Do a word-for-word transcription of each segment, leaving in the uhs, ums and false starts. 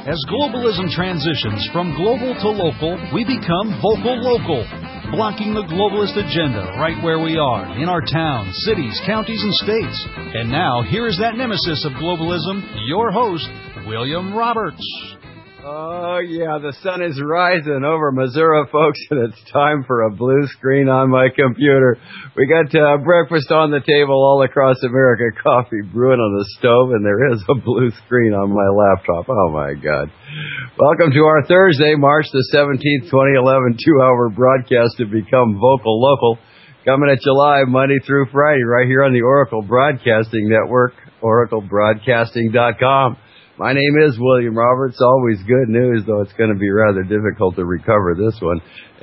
As globalism transitions from global to local, we become vocal local, blocking the globalist agenda right where we are, in our towns, cities, counties, and states. And now, here is that nemesis of globalism, your host, William Roberts. Oh, yeah, the sun is rising over Missouri, folks, and it's time for a blue screen on my computer. We got uh, breakfast on the table all across America, coffee brewing on the stove, and there is a blue screen on my laptop. Oh, my God. Welcome to our Thursday, March the seventeenth, twenty eleven, two-hour broadcast to become vocal local. Coming at you live Monday through Friday right here on the Oracle Broadcasting Network, oracle broadcasting dot com. My name is William Roberts. Always good news, though it's going to be rather difficult to recover this one.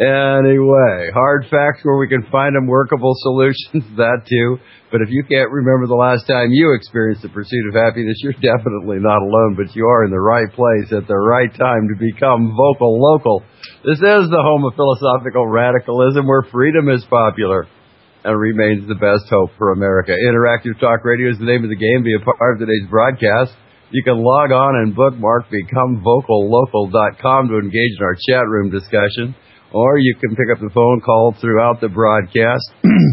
Anyway, hard facts where we can find them, workable solutions, that too. But if you can't remember the last time you experienced the pursuit of happiness, you're definitely not alone, but you are in the right place at the right time to become vocal local. This is the home of philosophical radicalism where freedom is popular and remains the best hope for America. Interactive Talk Radio is the name of the game. Be a part of today's broadcast. You can log on and bookmark become vocal local dot com to engage in our chat room discussion, or you can pick up the phone call throughout the broadcast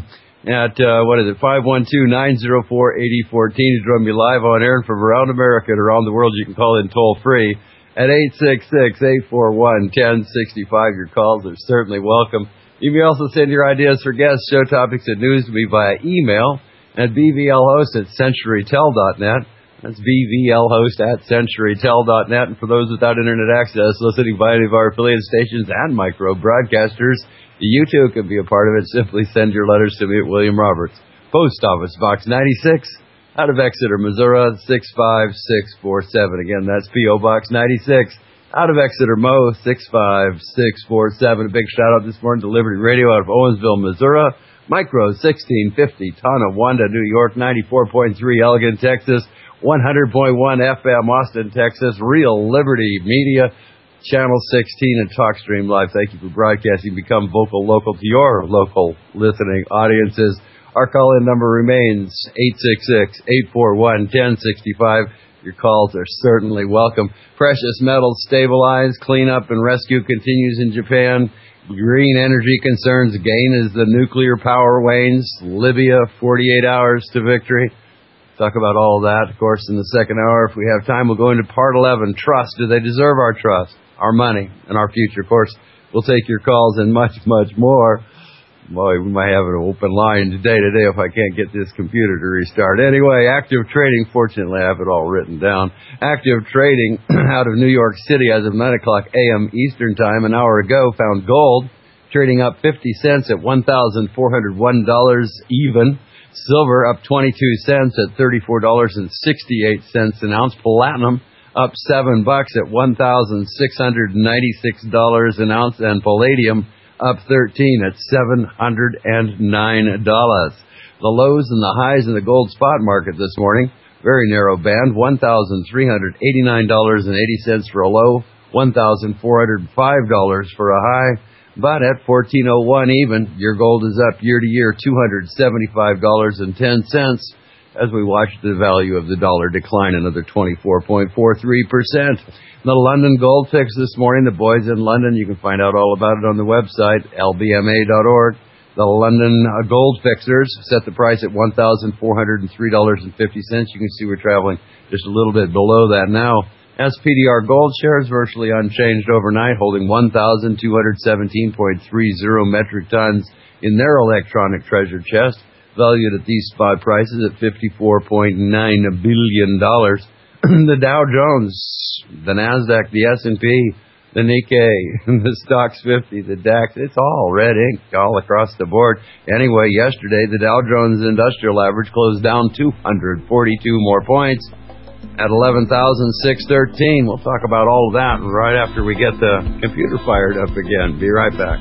at, uh, what is it, five one two, nine zero four, eight zero one four to join me live on air and from around America and around the world. You can call in toll-free at eight six six, eight four one, one zero six five. Your calls are certainly welcome. You may also send your ideas for guests, show topics, and news to me via email at b v l host at century tel dot net. That's b v l host at century tel dot net. And for those without internet access, listening via any of our affiliate stations and micro broadcasters, you too can be a part of it. Simply send your letters to me at William Roberts, Post Office Box ninety-six, out of Exeter, Missouri, six five six four seven. Again, that's P O Box ninety-six, out of Exeter, Mo, six five six four seven. A big shout out this morning to Liberty Radio out of Owensville, Missouri, Micro sixteen fifty, Tonawanda, New York, ninety-four point three, Elgin, Texas, one hundred point one F M, Austin, Texas, Real Liberty Media, Channel sixteen, and TalkStream Live. Thank you for broadcasting. Become vocal local to your local listening audiences. Our call-in number remains eight six six, eight four one, one zero six five. Your calls are certainly welcome. Precious metals stabilize. Cleanup and rescue continues in Japan. Green energy concerns gain as the nuclear power wanes. Libya, forty-eight hours to victory. Talk about all of that, of course, in the second hour. If we have time, we'll go into part eleven, trust. Do they deserve our trust, our money, and our future? Of course, we'll take your calls and much, much more. Boy, we might have an open line today, today if I can't get this computer to restart. Anyway, active trading, fortunately, I have it all written down. Active trading out of New York City as of nine o'clock a m Eastern Time an hour ago found gold trading up fifty cents at one thousand four hundred one dollars even. Silver up twenty-two cents at thirty-four dollars and sixty-eight cents an ounce. Platinum up seven bucks at one thousand six hundred ninety-six dollars an ounce. And palladium up thirteen at seven hundred nine dollars. The lows and the highs in the gold spot market this morning, very narrow band, one thousand three hundred eighty-nine dollars and eighty cents for a low, one thousand four hundred five dollars for a high. But at fourteen oh one even, your gold is up year to year two hundred seventy-five dollars and ten cents as we watch the value of the dollar decline another twenty-four point four three percent. The London Gold Fix this morning, the boys in London, you can find out all about it on the website, l b m a dot org. The London Gold Fixers set the price at one thousand four hundred three dollars and fifty cents. You can see we're traveling just a little bit below that now. S P D R Gold shares virtually unchanged overnight, holding one thousand two hundred seventeen point three zero metric tons in their electronic treasure chest, valued at these spot prices at fifty-four point nine billion dollars. The Dow Jones, the NASDAQ, the S and P, the Nikkei, the Stocks fifty, the DAX, it's all red ink all across the board. Anyway, yesterday, the Dow Jones Industrial Average closed down two hundred forty-two more points at eleven thousand six hundred thirteen. We'll talk about all of that right after we get the computer fired up again. Be right back.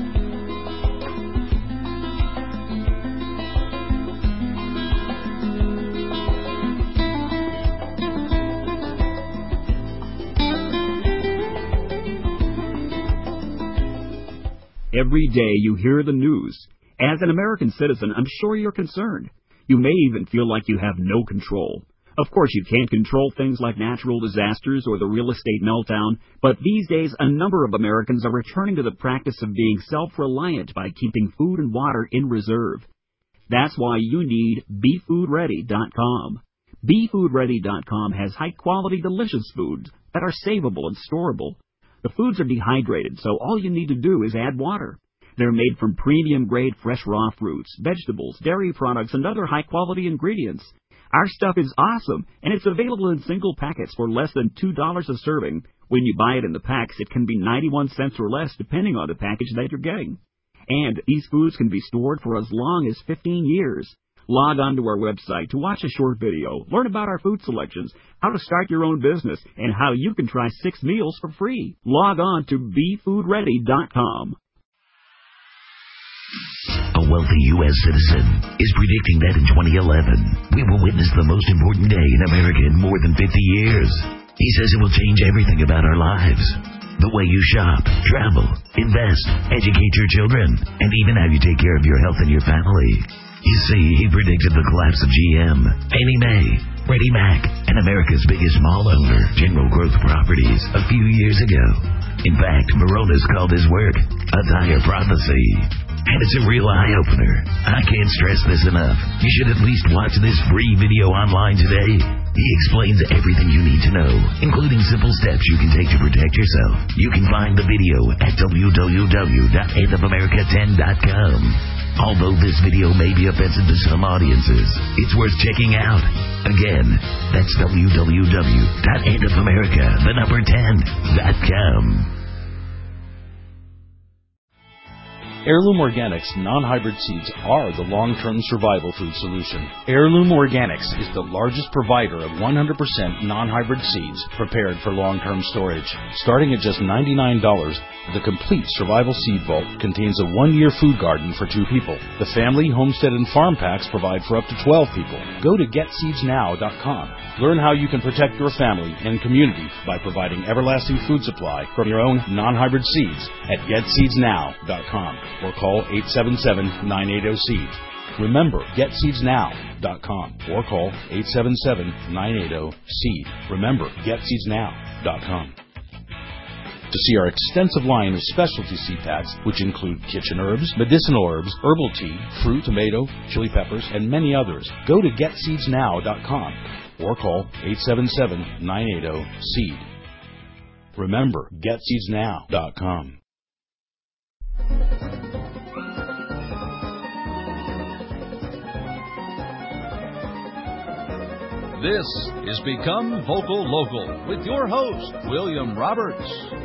Every day you hear the news. As an American citizen, I'm sure you're concerned. You may even feel like you have no control. Of course, you can't control things like natural disasters or the real estate meltdown, but these days a number of Americans are returning to the practice of being self-reliant by keeping food and water in reserve. That's why you need Be Food Ready dot com. Be Food Ready dot com has high-quality, delicious foods that are savable and storable. The foods are dehydrated, so all you need to do is add water. They're made from premium-grade fresh raw fruits, vegetables, dairy products, and other high-quality ingredients. Our stuff is awesome, and it's available in single packets for less than two dollars a serving. When you buy it in the packs, it can be ninety-one cents or less, depending on the package that you're getting. And these foods can be stored for as long as fifteen years. Log on to our website to watch a short video, learn about our food selections, how to start your own business, and how you can try six meals for free. Log on to Be Food Ready dot com. A wealthy U S citizen is predicting that in twenty eleven, we will witness the most important day in America in more than fifty years. He says it will change everything about our lives. The way you shop, travel, invest, educate your children, and even how you take care of your health and your family. You see, he predicted the collapse of G M, Fannie Mae, Freddie Mac, and America's biggest mall owner, General Growth Properties, a few years ago. In fact, Moronis called his work a dire prophecy. And it's a real eye-opener. I can't stress this enough. You should at least watch this free video online today. He explains everything you need to know, including simple steps you can take to protect yourself. You can find the video at w w w dot end of america ten dot com. Although this video may be offensive to some audiences, it's worth checking out. Again, that's w w w dot end of america the number ten dot com. Heirloom Organics non-hybrid seeds are the long-term survival food solution. Heirloom Organics is the largest provider of one hundred percent non-hybrid seeds prepared for long-term storage. Starting at just ninety-nine dollars, the complete survival seed vault contains a one-year food garden for two people. The family, homestead, and farm packs provide for up to twelve people. Go to get seeds now dot com. Learn how you can protect your family and community by providing everlasting food supply from your own non-hybrid seeds at get seeds now dot com. Or call eight seven seven, nine eight zero, seed. Remember, get seeds now dot com or call eight seven seven, nine eight zero, seed. Remember, get seeds now dot com. To see our extensive line of specialty seed packs, which include kitchen herbs, medicinal herbs, herbal tea, fruit, tomato, chili peppers, and many others, go to get seeds now dot com or call eight seven seven, nine eight zero, seed. Remember, get seeds now dot com. This is Become Vocal Local with your host, William Roberts.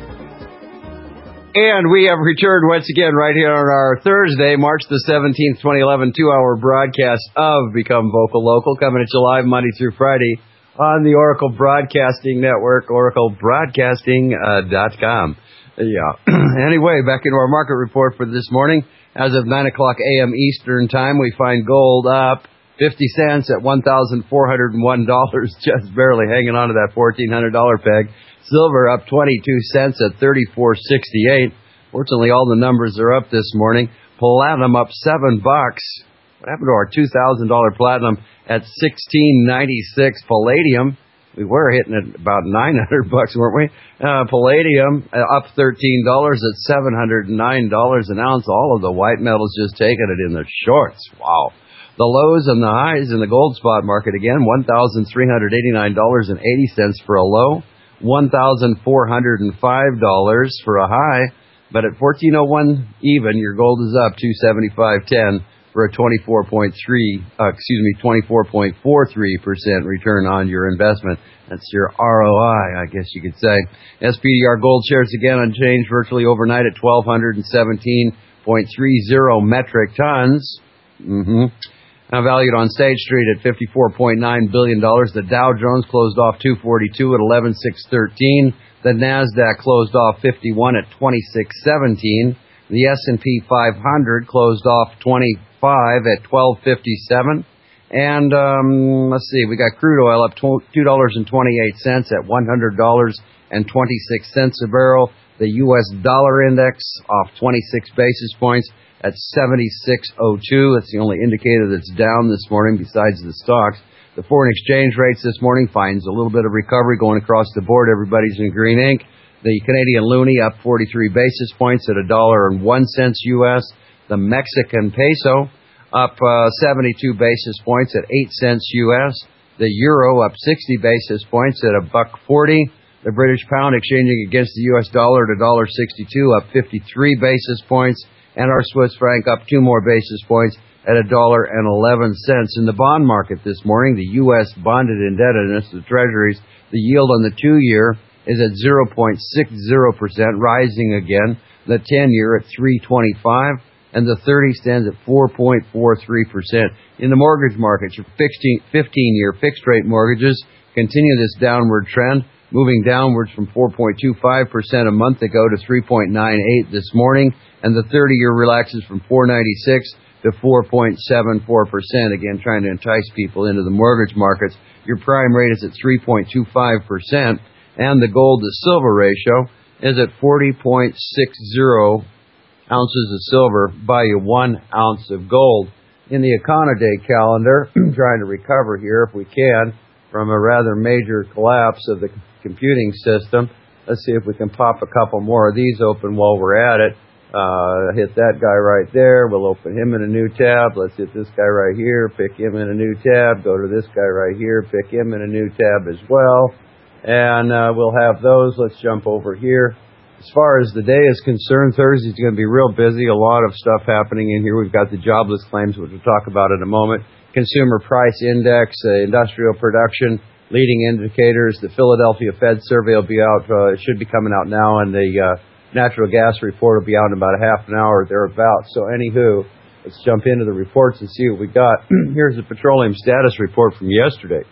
And we have returned once again right here on our Thursday, March the seventeenth, twenty eleven, two-hour broadcast of Become Vocal Local, coming at you live Monday through Friday on the Oracle Broadcasting Network, oracle broadcasting dot com. Yeah. Anyway, back into our market report for this morning. As of nine o'clock a.m. Eastern Time, we find gold up fifty cents at one thousand four hundred one dollars, just barely hanging on to that fourteen hundred dollars peg. Silver up twenty-two cents at thirty-four sixty-eight. Fortunately, all the numbers are up this morning. Platinum up seven bucks. What happened to our two thousand dollars platinum at sixteen ninety-six? Palladium, we were hitting at about nine hundred bucks, weren't we? Uh, palladium uh, up thirteen dollars at seven hundred nine dollars an ounce. All of the white metals just taking it in the shorts. Wow. The lows and the highs in the gold spot market again, one thousand three hundred eighty-nine dollars and eighty cents for a low, one thousand four hundred five dollars for a high, but at fourteen oh one even, your gold is up two seventy-five ten for a twenty-four point three, uh, excuse me, twenty-four point four three percent return on your investment. That's your R O I, I guess you could say. S P D R gold shares again unchanged virtually overnight at twelve seventeen point three zero metric tons. Mm-hmm. Now valued on State Street at fifty-four point nine billion dollars. The Dow Jones closed off two forty-two at eleven six thirteen. The NASDAQ closed off fifty-one at twenty-six seventeen. The S and P five hundred closed off twenty-five at twelve fifty-seven. And um, let's see, we got crude oil up two dollars and twenty-eight cents at one hundred dollars and twenty-six cents a barrel. The U S dollar index off twenty-six basis points at seventy-six oh two. That's the only indicator that's down this morning besides the stocks. The foreign exchange rates this morning finds a little bit of recovery going across the board. Everybody's in green ink. The Canadian loonie up forty-three basis points at a dollar and one cent U S. The Mexican peso up uh, seventy-two basis points at eight cents U S. The euro up sixty basis points at a buck forty. The British pound exchanging against the U S dollar at a dollar sixty-two, up fifty-three basis points. And our Swiss franc up two more basis points at a dollar and eleven cents. In the bond market this morning, the U S bonded indebtedness, the treasuries, the yield on the two-year is at zero point six zero percent, rising again. The ten-year at three twenty-five, and the thirty stands at four point four three percent. In the mortgage market, your fifteen-year fixed-rate mortgages continue this downward trend, moving downwards from four point two five percent a month ago to three point nine eight this morning, and the thirty-year relaxes from four ninety-six to four point seven four percent, again trying to entice people into the mortgage markets. Your prime rate is at three point two five percent, and the gold-to-silver ratio is at forty point six zero ounces of silver by one ounce of gold. In the Econoday calendar, trying to recover here if we can from a rather major collapse of the computing system. Let's see if we can pop a couple more of these open while we're at it. Uh, hit that guy right there. We'll open him in a new tab. Let's hit this guy right here, pick him in a new tab. Go to this guy right here, pick him in a new tab as well. And uh, we'll have those. Let's jump over here. As far as the day is concerned, Thursday's going to be real busy. A lot of stuff happening in here. We've got the jobless claims, which we'll talk about in a moment. Consumer price index, uh, industrial production, leading indicators. The Philadelphia Fed survey will be out. Uh, it should be coming out now, and the uh, natural gas report will be out in about a half an hour or thereabouts. So anywho, let's jump into the reports and see what we got. Here's the petroleum status report from yesterday.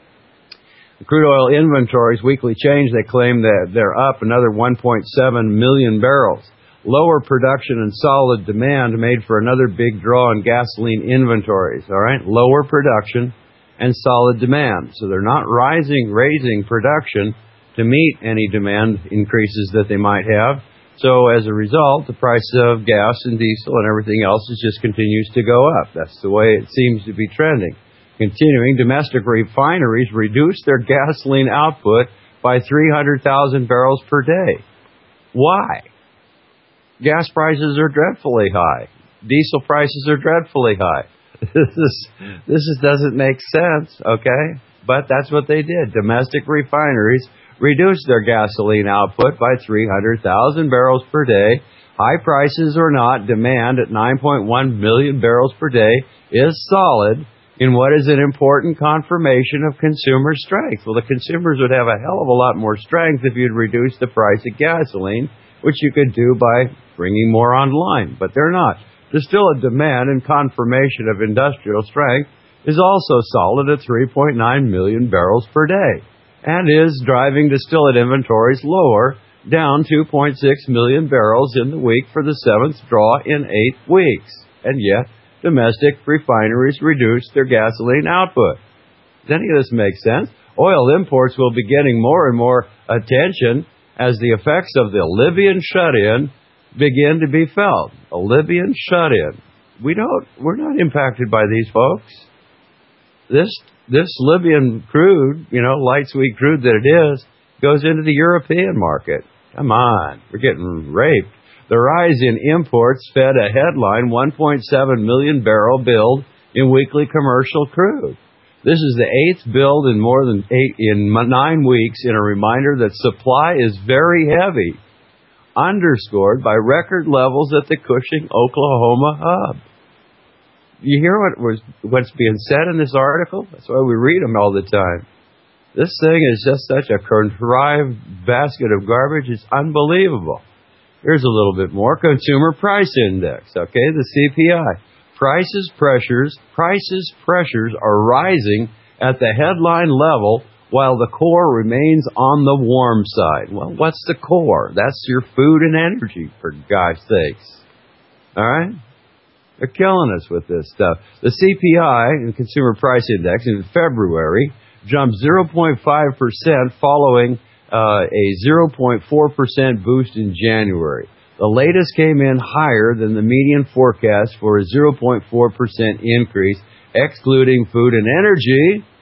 The crude oil inventories weekly change, they claim that they're up another one point seven million barrels. Lower production and solid demand made for another big draw in gasoline inventories, all right? Lower production and solid demand. So they're not rising, raising production to meet any demand increases that they might have. So as a result, the price of gas and diesel and everything else is just continues to go up. That's the way it seems to be trending. Continuing, domestic refineries reduced their gasoline output by three hundred thousand barrels per day. Why? Gas prices are dreadfully high. Diesel prices are dreadfully high. This is, this is, doesn't make sense, okay? But that's what they did. Domestic refineries reduced their gasoline output by three hundred thousand barrels per day. High prices or not, demand at nine point one million barrels per day is solid in what is an important confirmation of consumer strength. Well, the consumers would have a hell of a lot more strength if you'd reduce the price of gasoline, which you could do by bringing more online, but they're not. There's still a demand, and confirmation of industrial strength is also solid at three point nine million barrels per day, and is driving distillate inventories lower, down two point six million barrels in the week for the seventh draw in eight weeks. And yet, domestic refineries reduced their gasoline output. Does any of this make sense? Oil imports will be getting more and more attention as the effects of the Libyan shut-in begin to be felt. A Libyan shut-in. We don't, we're not impacted by these folks. This, this Libyan crude, you know, light sweet crude that it is, goes into the European market. Come on, we're getting raped. The rise in imports fed a headline one point seven million barrel build in weekly commercial crude. This is the eighth build in more than eight in nine weeks, in a reminder that supply is very heavy, underscored by record levels at the Cushing, Oklahoma hub. You hear what was what's being said in this article? That's why we read them all the time. This thing is just such a contrived basket of garbage. It's unbelievable. Here's a little bit more. Consumer Price Index, okay, the C P I. Prices pressures, prices pressures are rising at the headline level while the core remains on the warm side. Well, what's the core? That's your food and energy, for God's sakes. All right? They're killing us with this stuff. The C P I, the Consumer Price Index, in February jumped zero point five percent following Uh, a zero point four percent boost in January. The latest came in higher than the median forecast for a zero point four percent increase, excluding food and energy.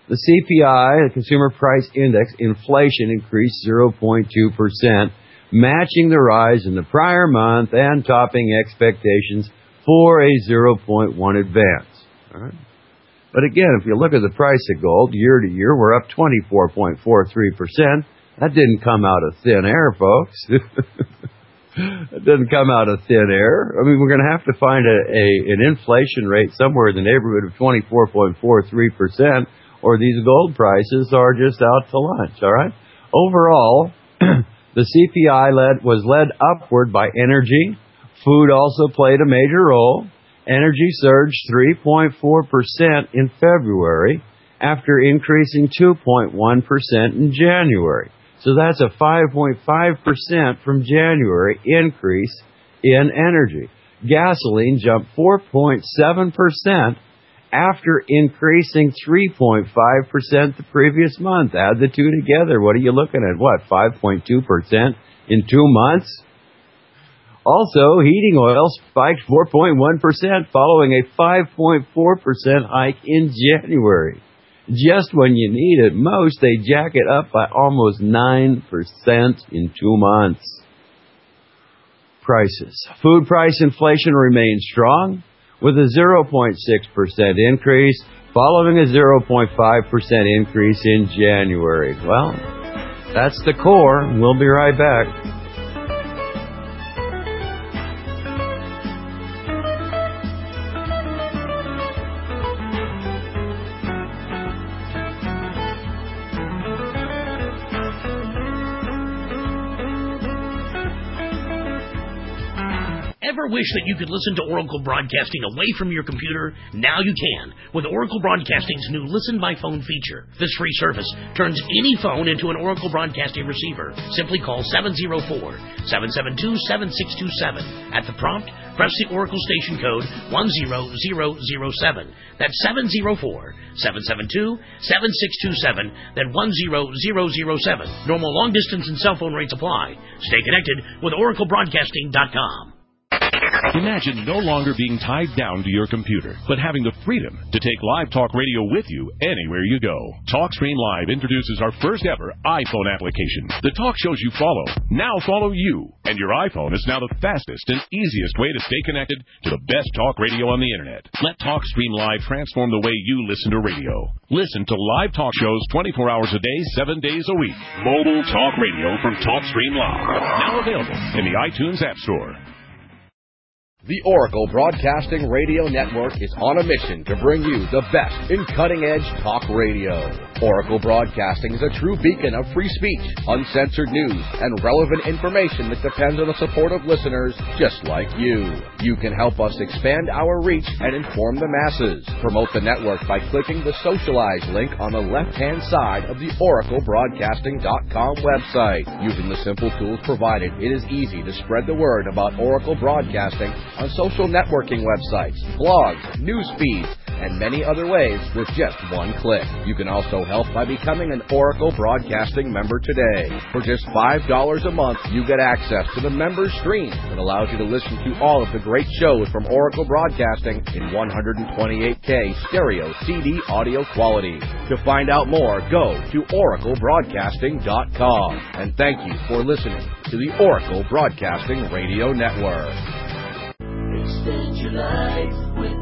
The C P I, the Consumer Price Index, inflation increased zero point two percent, matching the rise in the prior month and topping expectations for a zero point one advance. All right. But again, if you look at the price of gold year to year, we're up twenty-four point four three percent. That didn't come out of thin air, folks. It didn't come out of thin air. I mean, we're going to have to find a, a an inflation rate somewhere in the neighborhood of twenty-four point four three percent, or these gold prices are just out to lunch, all right? Overall, the C P I led, was led upward by energy. Food also played a major role. Energy surged three point four percent in February after increasing two point one percent in January. So that's a five point five percent from January increase in energy. Gasoline jumped four point seven percent after increasing three point five percent the previous month. Add the two together. What are you looking at? What, five point two percent in two months? Also, heating oil spiked four point one percent following a five point four percent hike in January. Just when you need it most, they jack it up by almost nine percent in two months. Prices. Food price inflation remains strong with a zero point six percent increase following a zero point five percent increase in January. Well, that's the core. We'll be right back. Ever wish that you could listen to Oracle Broadcasting away from your computer? Now you can with Oracle Broadcasting's new Listen by Phone feature. This free service turns any phone into an Oracle Broadcasting receiver. Simply call seven zero four, seven seven two, seven six two seven. At the prompt, press the Oracle station code one zero zero zero seven. That's seven zero four, seven seven two, seven six two seven, then one zero zero zero seven. Normal long distance and cell phone rates apply. Stay connected with Oracle Broadcasting dot com. Imagine no longer being tied down to your computer, but having the freedom to take Live Talk Radio with you anywhere you go. TalkStream Live introduces our first ever iPhone application. The talk shows you follow now follow you, and your iPhone is now the fastest and easiest way to stay connected to the best talk radio on the internet. Let TalkStream Live transform the way you listen to radio. Listen to live talk shows twenty-four hours a day, seven days a week. Mobile talk radio from TalkStream Live. Now available in the iTunes App Store. The Oracle Broadcasting Radio Network is on a mission to bring you the best in cutting-edge talk radio. Oracle Broadcasting is a true beacon of free speech, uncensored news, and relevant information that depends on the support of listeners just like you. You can help us expand our reach and inform the masses. Promote the network by clicking the Socialize link on the left-hand side of the Oracle Broadcasting dot com website. Using the simple tools provided, it is easy to spread the word about Oracle Broadcasting on social networking websites, blogs, news feeds, and many other ways with just one click. You can also help by becoming an Oracle Broadcasting member today. For just five dollars a month, you get access to the member stream that allows you to listen to all of the great shows from Oracle Broadcasting in one twenty-eight K stereo C D audio quality. To find out more, go to Oracle Broadcasting dot com. And thank you for listening to the Oracle Broadcasting Radio Network. Extend your life with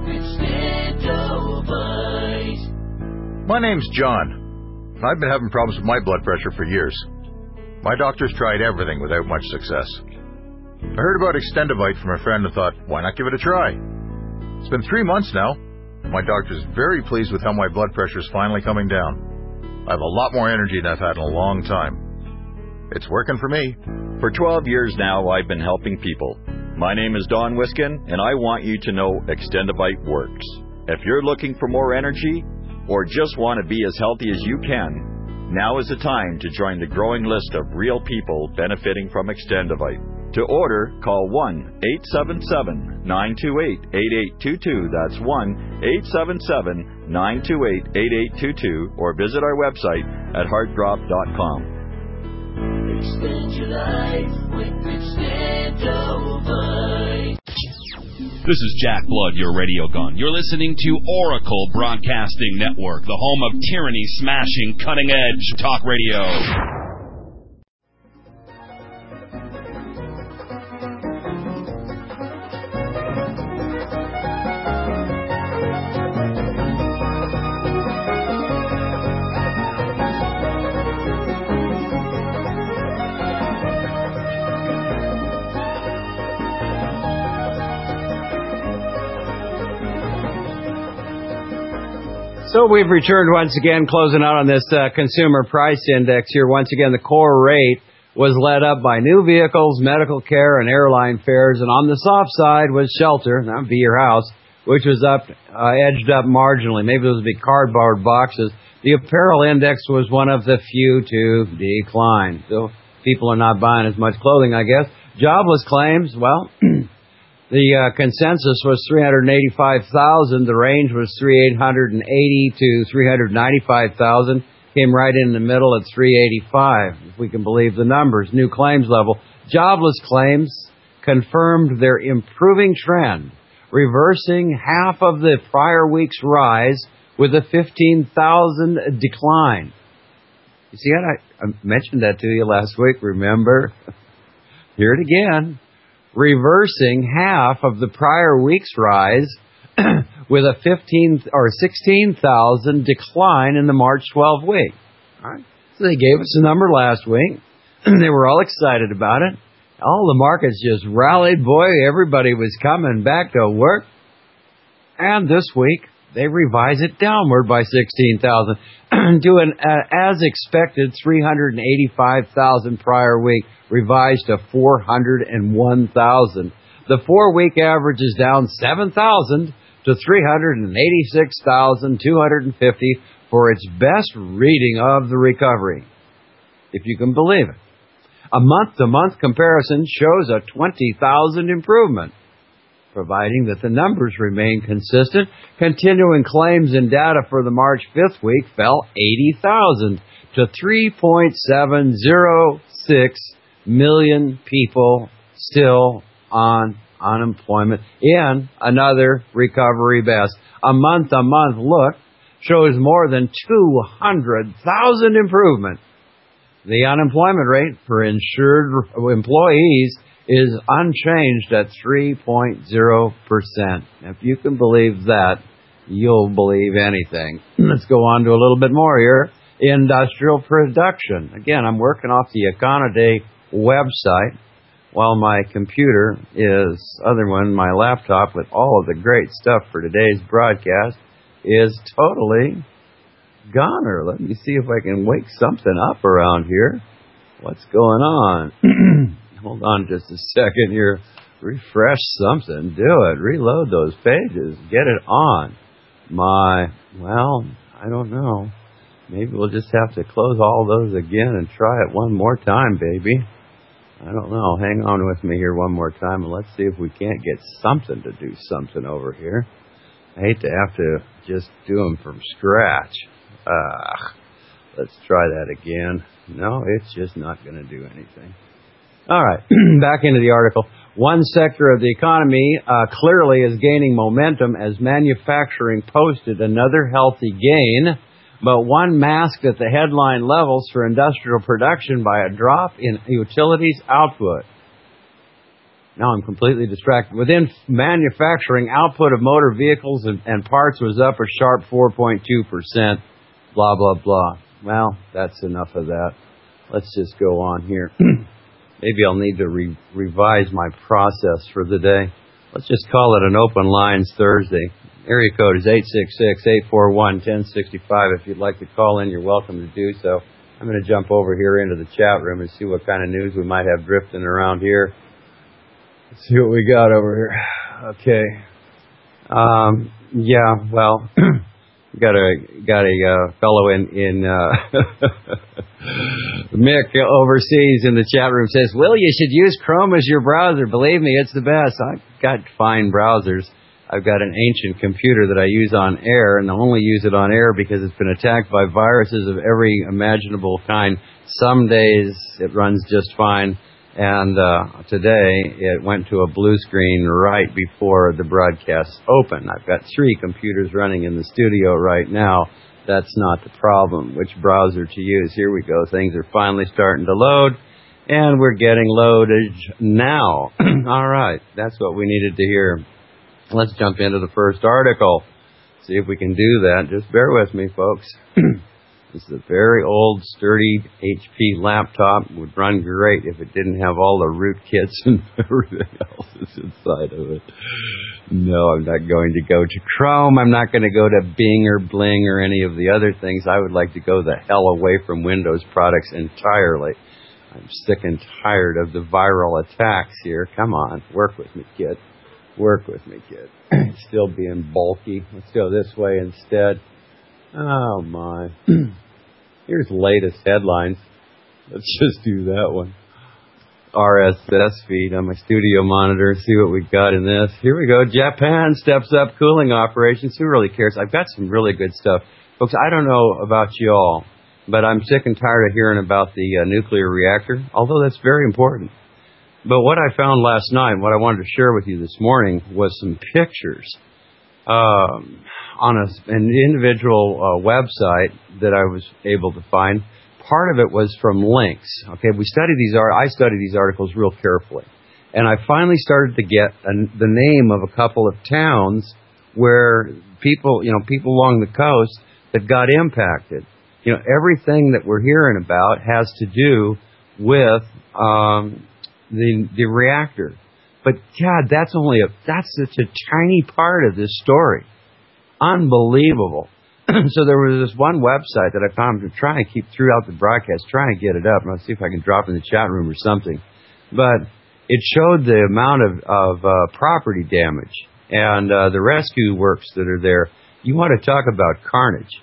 Extendovite. My name's John. I've been having problems with my blood pressure for years. My doctor's tried everything without much success. I heard about Extendovite from a friend and thought, why not give it a try? It's been three months now. My doctor's very pleased with how my blood pressure is finally coming down. I have a lot more energy than I've had in a long time. It's working for me. For twelve years now, I've been helping people. My name is Don Wiskin, and I want you to know Extendovite works. If you're looking for more energy, or just want to be as healthy as you can, now is the time to join the growing list of real people benefiting from Extendovite. To order, call one eight seven seven, nine two eight, eight eight two two. That's one eight seven seven, nine two eight, eight eight two two, or visit our website at heartdrop dot com. Extend your life with Extendovite. This is Jack Blood, your radio gun. You're listening to Oracle Broadcasting Network, the home of tyranny-smashing, cutting-edge talk radio. So we've returned once again, closing out on this uh, consumer price index here. Once again, the core rate was led up by new vehicles, medical care, and airline fares. And on the soft side was shelter, that would be your house, which was up, uh, edged up marginally. Maybe those would be cardboard boxes. The apparel index was one of the few to decline. So people are not buying as much clothing, I guess. Jobless claims, well... The uh, consensus was three hundred eighty-five thousand. The range was three hundred eighty to three hundred ninety-five thousand. Came right in the middle at three eighty-five, if we can believe the numbers. New claims level. Jobless claims confirmed their improving trend, reversing half of the prior week's rise with a fifteen thousand decline. You see, I, I mentioned that to you last week, remember? Hear it again. Reversing half of the prior week's rise with a fifteen or sixteen thousand decline in the March twelfth week. All right. So they gave us a number last week. They were all excited about it. All the markets just rallied. Boy, everybody was coming back to work. And this week, they revised it downward by sixteen thousand to an, uh, as expected, three hundred eighty-five thousand prior week, revised to four hundred one thousand. The four-week average is down seven thousand to three hundred eighty-six thousand two hundred fifty for its best reading of the recovery, if you can believe it. A month-to-month comparison shows a twenty thousand improvement, providing that the numbers remain consistent. Continuing claims and data for the March fifth week fell eighty thousand to three point seven zero six million people still on unemployment in another recovery best. A month-to-month look shows more than two hundred thousand improvement. The unemployment rate for insured employees is unchanged at three point zero percent. If you can believe that, you'll believe anything. Let's go on to a little bit more here. Industrial production. Again, I'm working off the Econoday website while my computer is, other one, my laptop with all of the great stuff for today's broadcast is totally goner. Let me see if I can wake something up around here. What's going on? Hold on just a second here. Refresh something. Do it. Reload those pages. Get it on. My, well, I don't know. Maybe we'll just have to close all those again and try it one more time, baby. I don't know. Hang on with me here one more time, and let's see if we can't get something to do something over here. I hate to have to just do them from scratch. Ugh. Let's try that again. No, it's just not going to do anything. All right, back into the article. One sector of the economy uh, clearly is gaining momentum as manufacturing posted another healthy gain, but one masked at the headline levels for industrial production by a drop in utilities output. Now I'm completely distracted. Within manufacturing, output of motor vehicles and, and parts was up a sharp four point two percent, blah, blah, blah. Well, that's enough of that. Let's just go on here. Maybe I'll need to re- revise my process for the day. Let's just call it an Open Lines Thursday. Area code is eight six six, eight four one, one zero six five. If you'd like to call in, you're welcome to do so. I'm going to jump over here into the chat room and see what kind of news we might have drifting around here. Let's see what we got over here. Okay. Um, yeah, well, got a got a uh, fellow in in uh, Mick overseas in the chat room says, "Will, you should use Chrome as your browser. Believe me, it's the best." I've got fine browsers. I've got an ancient computer that I use on air, and I only use it on air because it's been attacked by viruses of every imaginable kind. Some days it runs just fine, And uh, today it went to a blue screen right before the broadcast opened. I've got three computers running in the studio right now. That's not the problem. Which browser to use? Here we go. Things are finally starting to load, and we're getting loaded now. All right, that's what we needed to hear. Let's jump into the first article. See if we can do that. Just bear with me, folks. This is a very old, sturdy H P laptop. Would run great if it didn't have all the rootkits and everything else that's inside of it. No, I'm not going to go to Chrome. I'm not going to go to Bing or Bling or any of the other things. I would like to go the hell away from Windows products entirely. I'm sick and tired of the viral attacks here. Come on, work with me, kid. Work with me, kid. Still being bulky. Let's go this way instead. Oh, my. Here's latest headlines. Let's just do that one. R S S feed on my studio monitor. See what we got in this. Here we go. Japan steps up cooling operations. Who really cares? I've got some really good stuff. Folks, I don't know about you all, but I'm sick and tired of hearing about the uh, nuclear reactor, although that's very important. But what I found last night, what I wanted to share with you this morning, was some pictures um, on a, an individual uh, website that I was able to find. Part of it was from links. Okay, we study these. I study these articles real carefully, and I finally started to get a, the name of a couple of towns where people, you know, people along the coast that got impacted. You know, everything that we're hearing about has to do with um, the the reactor. But God, that's only a that's such a tiny part of this story. Unbelievable. So there was this one website that I found to try and keep throughout the broadcast, trying to get it up. And I'll see if I can drop it in the chat room or something. But it showed the amount of, of uh, property damage and uh, the rescue works that are there. You want to talk about carnage.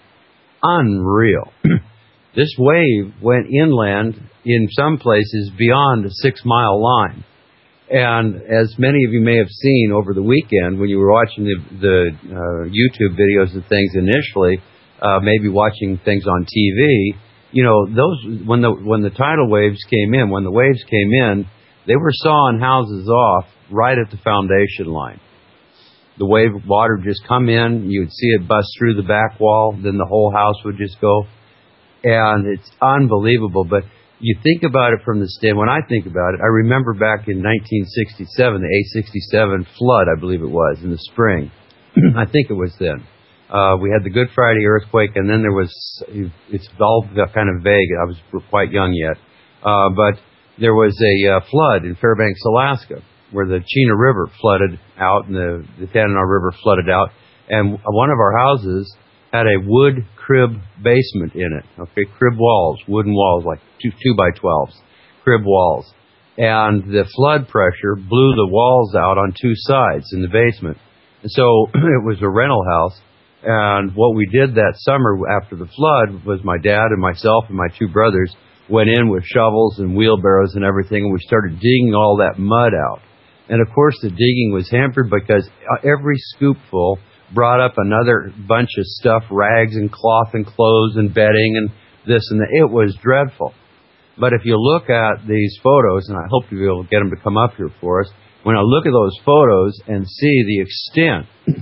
Unreal. This wave went inland in some places beyond a six-mile line. And as many of you may have seen over the weekend when you were watching the, the uh, YouTube videos and things initially, uh, maybe watching things on T V, you know, those when the when the tidal waves came in, when the waves came in, they were sawing houses off right at the foundation line. The wave of water would just come in, you would see it bust through the back wall, then the whole house would just go. And it's unbelievable, but you think about it from the stand. When I think about it, I remember back in nineteen sixty-seven, the A sixty-seven flood, I believe it was, in the spring. I think it was then. Uh, we had the Good Friday earthquake, and then there was, it's all kind of vague. I was quite young yet. Uh, but there was a uh, flood in Fairbanks, Alaska, where the Chena River flooded out, and the, the Tanana River flooded out. And one of our houses had a wood crib basement in it. Okay, crib walls, wooden walls, like two two by twelves, crib walls. And the flood pressure blew the walls out on two sides in the basement. And so it was a rental house. And what we did that summer after the flood was my dad and myself and my two brothers went in with shovels and wheelbarrows and everything, and we started digging all that mud out. And of course the digging was hampered because every scoopful brought up another bunch of stuff, rags and cloth and clothes and bedding and this and that. It was dreadful. But if you look at these photos, and I hope you'll be able to get them to come up here for us, when I look at those photos and see the extent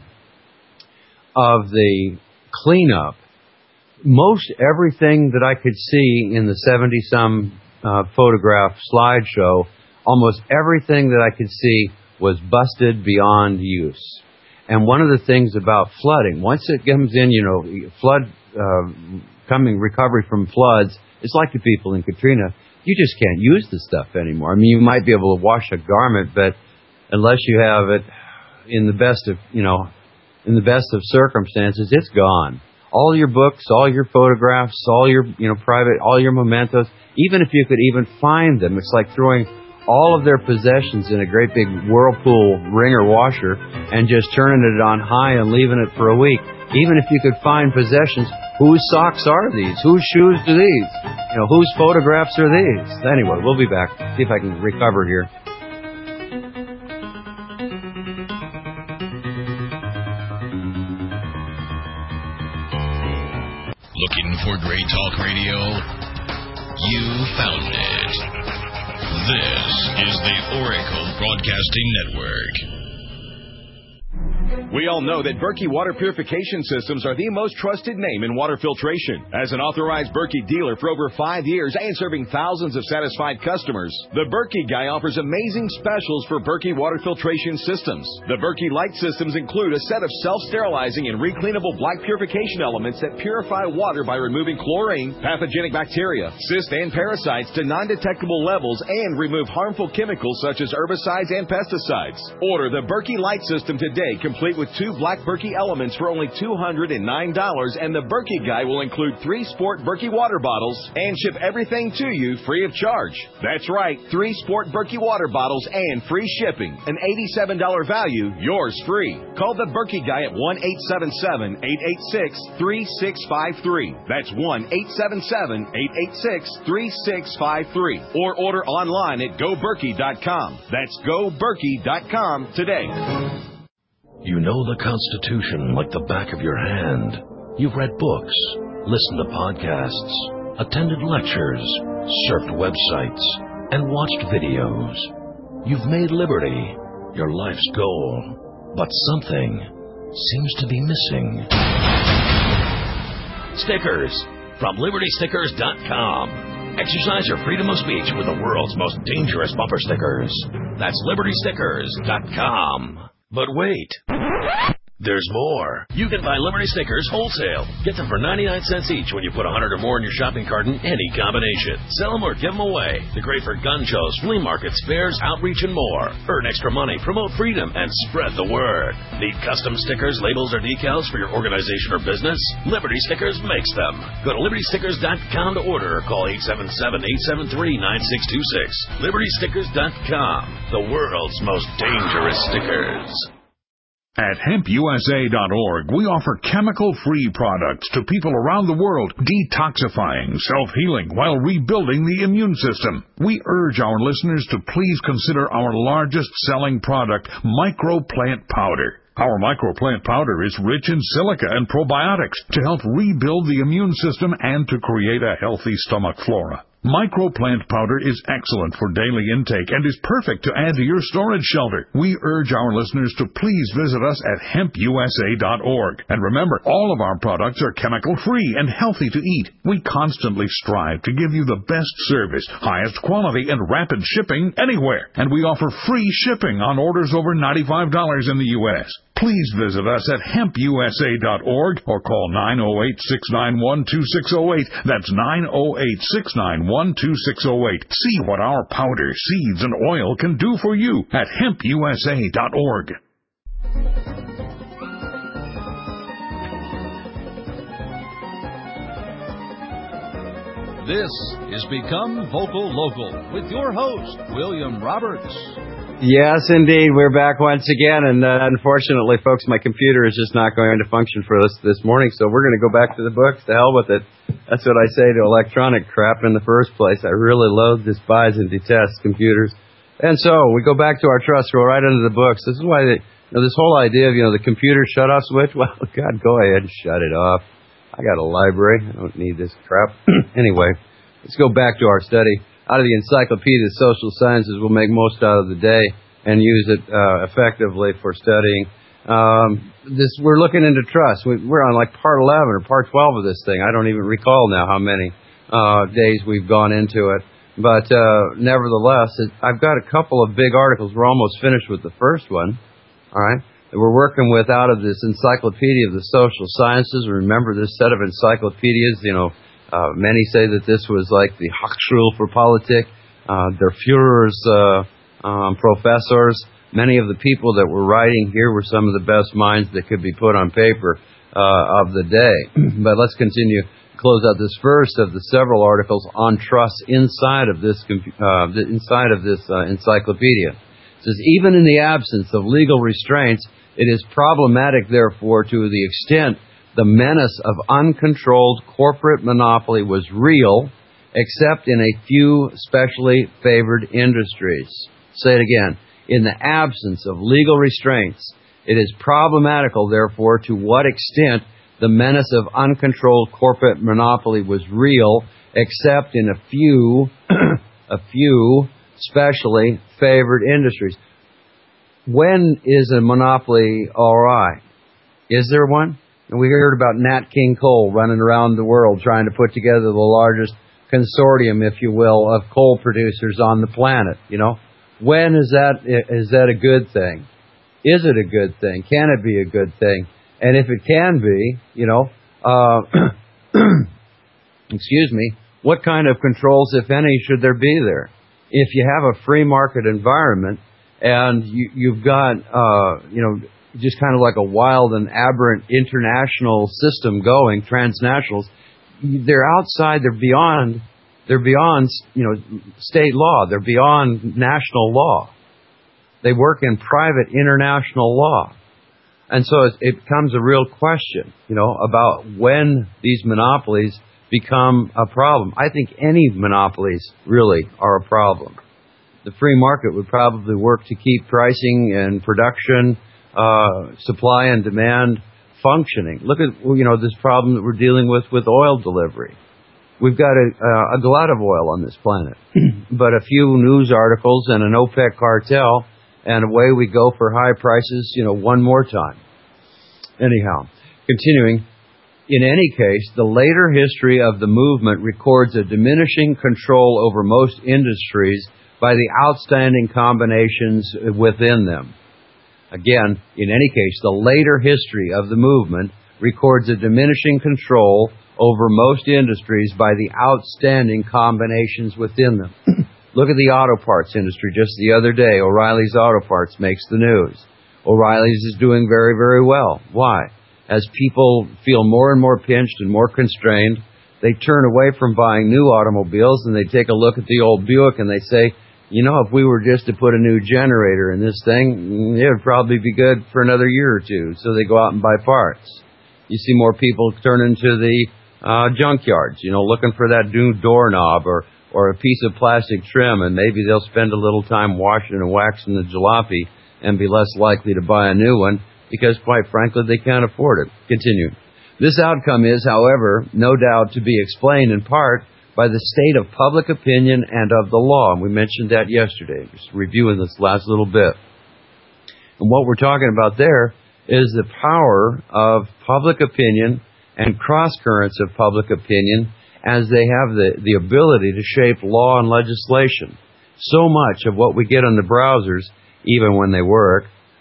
of the cleanup, most everything that I could see in the seventy-some uh, photograph slideshow, almost everything that I could see was busted beyond use. And one of the things about flooding, once it comes in, you know, flood, uh, coming, recovery from floods, it's like the people in Katrina. You just can't use the stuff anymore. I mean, you might be able to wash a garment, but unless you have it in the best of, you know, in the best of circumstances, it's gone. All your books, all your photographs, all your, you know, private, all your mementos, even if you could even find them, it's like throwing all of their possessions in a great big whirlpool wringer washer and just turning it on high and leaving it for a week. Even if you could find possessions, whose socks are these? Whose shoes are these? You know, whose photographs are these? Anyway, we'll be back. See if I can recover here. Looking for great talk radio? You found it. This is the Oracle Broadcasting Network. We all know that Berkey Water Purification Systems are the most trusted name in water filtration. As an authorized Berkey dealer for over five years and serving thousands of satisfied customers, the Berkey Guy offers amazing specials for Berkey Water Filtration Systems. The Berkey Light Systems include a set of self-sterilizing and recleanable black purification elements that purify water by removing chlorine, pathogenic bacteria, cysts, and parasites to non-detectable levels and remove harmful chemicals such as herbicides and pesticides. Order the Berkey Light System today, complete with two black Berkey elements for only two hundred nine dollars, and the Berkey Guy will include three Sport Berkey water bottles and ship everything to you free of charge. That's right, three Sport Berkey water bottles and free shipping. An eighty-seven dollars value, yours free. Call the Berkey Guy at one eight seven seven, eight eight six, three six five three. That's one eight seven seven, eight eight six, three six five three. Or order online at go berkey dot com. That's go berkey dot com today. You know the Constitution like the back of your hand. You've read books, listened to podcasts, attended lectures, surfed websites, and watched videos. You've made liberty your life's goal, but something seems to be missing. Stickers from liberty stickers dot com. Exercise your freedom of speech with the world's most dangerous bumper stickers. That's liberty stickers dot com. But wait, there's more. You can buy Liberty stickers wholesale. Get them for ninety-nine cents each when you put one hundred or more in your shopping cart in any combination. Sell them or give them away. They're great for gun shows, flea markets, fairs, outreach, and more. Earn extra money, promote freedom, and spread the word. Need custom stickers, labels, or decals for your organization or business? Liberty Stickers makes them. Go to liberty stickers dot com to order or call eight seven seven, eight seven three, nine six two six. liberty stickers dot com, the world's most dangerous stickers. At hemp U S A dot org, we offer chemical-free products to people around the world, detoxifying, self-healing, while rebuilding the immune system. We urge our listeners to please consider our largest-selling product, Microplant Powder. Our Microplant Powder is rich in silica and probiotics to help rebuild the immune system and to create a healthy stomach flora. Microplant Powder is excellent for daily intake and is perfect to add to your storage shelter. We urge our listeners to please visit us at hemp U S A dot org. And remember, all of our products are chemical-free and healthy to eat. We constantly strive to give you the best service, highest quality, and rapid shipping anywhere. And we offer free shipping on orders over ninety-five dollars in the U S Please visit us at hemp U S A dot org or call nine oh eight, six nine one, two six oh eight. That's nine oh eight, six nine one, two six oh eight. See what our powder, seeds, and oil can do for you at hemp U S A dot org. This is Become Vocal Local with your host, William Roberts. Yes, indeed. We're back once again, and uh, unfortunately, folks, my computer is just not going to function for us this morning, so we're going to go back to the books. To hell with it. That's what I say to electronic crap in the first place. I really loathe, despise, and detest computers. And so, we go back to our trust, go right into the books. This is why they, you know, this whole idea of, you know, the computer shut-off switch, well, God, go ahead and shut it off. I got a library. I don't need this crap. Anyway, let's go back to our study. Out of the Encyclopedia of Social Sciences, we'll make most out of the day and use it uh, effectively for studying. Um, this we're looking into trust. We, we're on like part eleven or part twelve of this thing. I don't even recall now how many uh, days we've gone into it. But uh, nevertheless, it, I've got a couple of big articles. We're almost finished with the first one, all right, that we're working with out of this Encyclopedia of the Social Sciences. Remember this set of encyclopedias, you know, Uh, many say that this was like the Hochschule für Politik, uh, der Führer's uh, um, professors. Many of the people that were writing here were some of the best minds that could be put on paper uh, of the day. But let's continue to close out this first of the several articles on trust inside of this uh, inside of this uh, encyclopedia. It says, even in the absence of legal restraints, it is problematic, therefore, to the extent the menace of uncontrolled corporate monopoly was real, except in a few specially favored industries. Say it again. In the absence of legal restraints, it is problematical, therefore, to what extent the menace of uncontrolled corporate monopoly was real, except in a few, a few specially favored industries. When is a monopoly all right? Is there one? And we heard about Nat King Cole running around the world trying to put together the largest consortium, if you will, of coal producers on the planet. You know, when is that? Is that a good thing? Is it a good thing? Can it be a good thing? And if it can be, you know, uh, excuse me, what kind of controls, if any, should there be there? If you have a free market environment and you, you've got, uh, you know, just kind of like a wild and aberrant international system going, transnationals, they're outside, they're beyond, they're beyond, you know, state law. They're beyond national law. They work in private international law. And so it, it becomes a real question, you know, about when these monopolies become a problem. I think any monopolies really are a problem. The free market would probably work to keep pricing and production, uh, supply and demand functioning. Look at, you know, this problem that we're dealing with with oil delivery. We've got a, a glut of oil on this planet, but a few news articles and an OPEC cartel, and away we go for high prices, you know, one more time. Anyhow, continuing, in any case, the later history of the movement records a diminishing control over most industries by the outstanding combinations within them. Again, in any case, the later history of the movement records a diminishing control over most industries by the outstanding combinations within them. Look at the auto parts industry. Just the other day, O'Reilly's Auto Parts makes the news. O'Reilly's is doing very, very well. Why? As people feel more and more pinched and more constrained, they turn away from buying new automobiles and they take a look at the old Buick and they say, you know, if we were just to put a new generator in this thing, it would probably be good for another year or two. So they go out and buy parts. You see more people turning to the uh, junkyards, you know, looking for that new doorknob or, or a piece of plastic trim, and maybe they'll spend a little time washing and waxing the jalopy and be less likely to buy a new one because, quite frankly, they can't afford it. Continue. This outcome is, however, no doubt to be explained in part by the state of public opinion and of the law. And we mentioned that yesterday, just reviewing this last little bit. And what we're talking about there is the power of public opinion and cross-currents of public opinion as they have the, the ability to shape law and legislation. So much of what we get on the browsers, even when they work,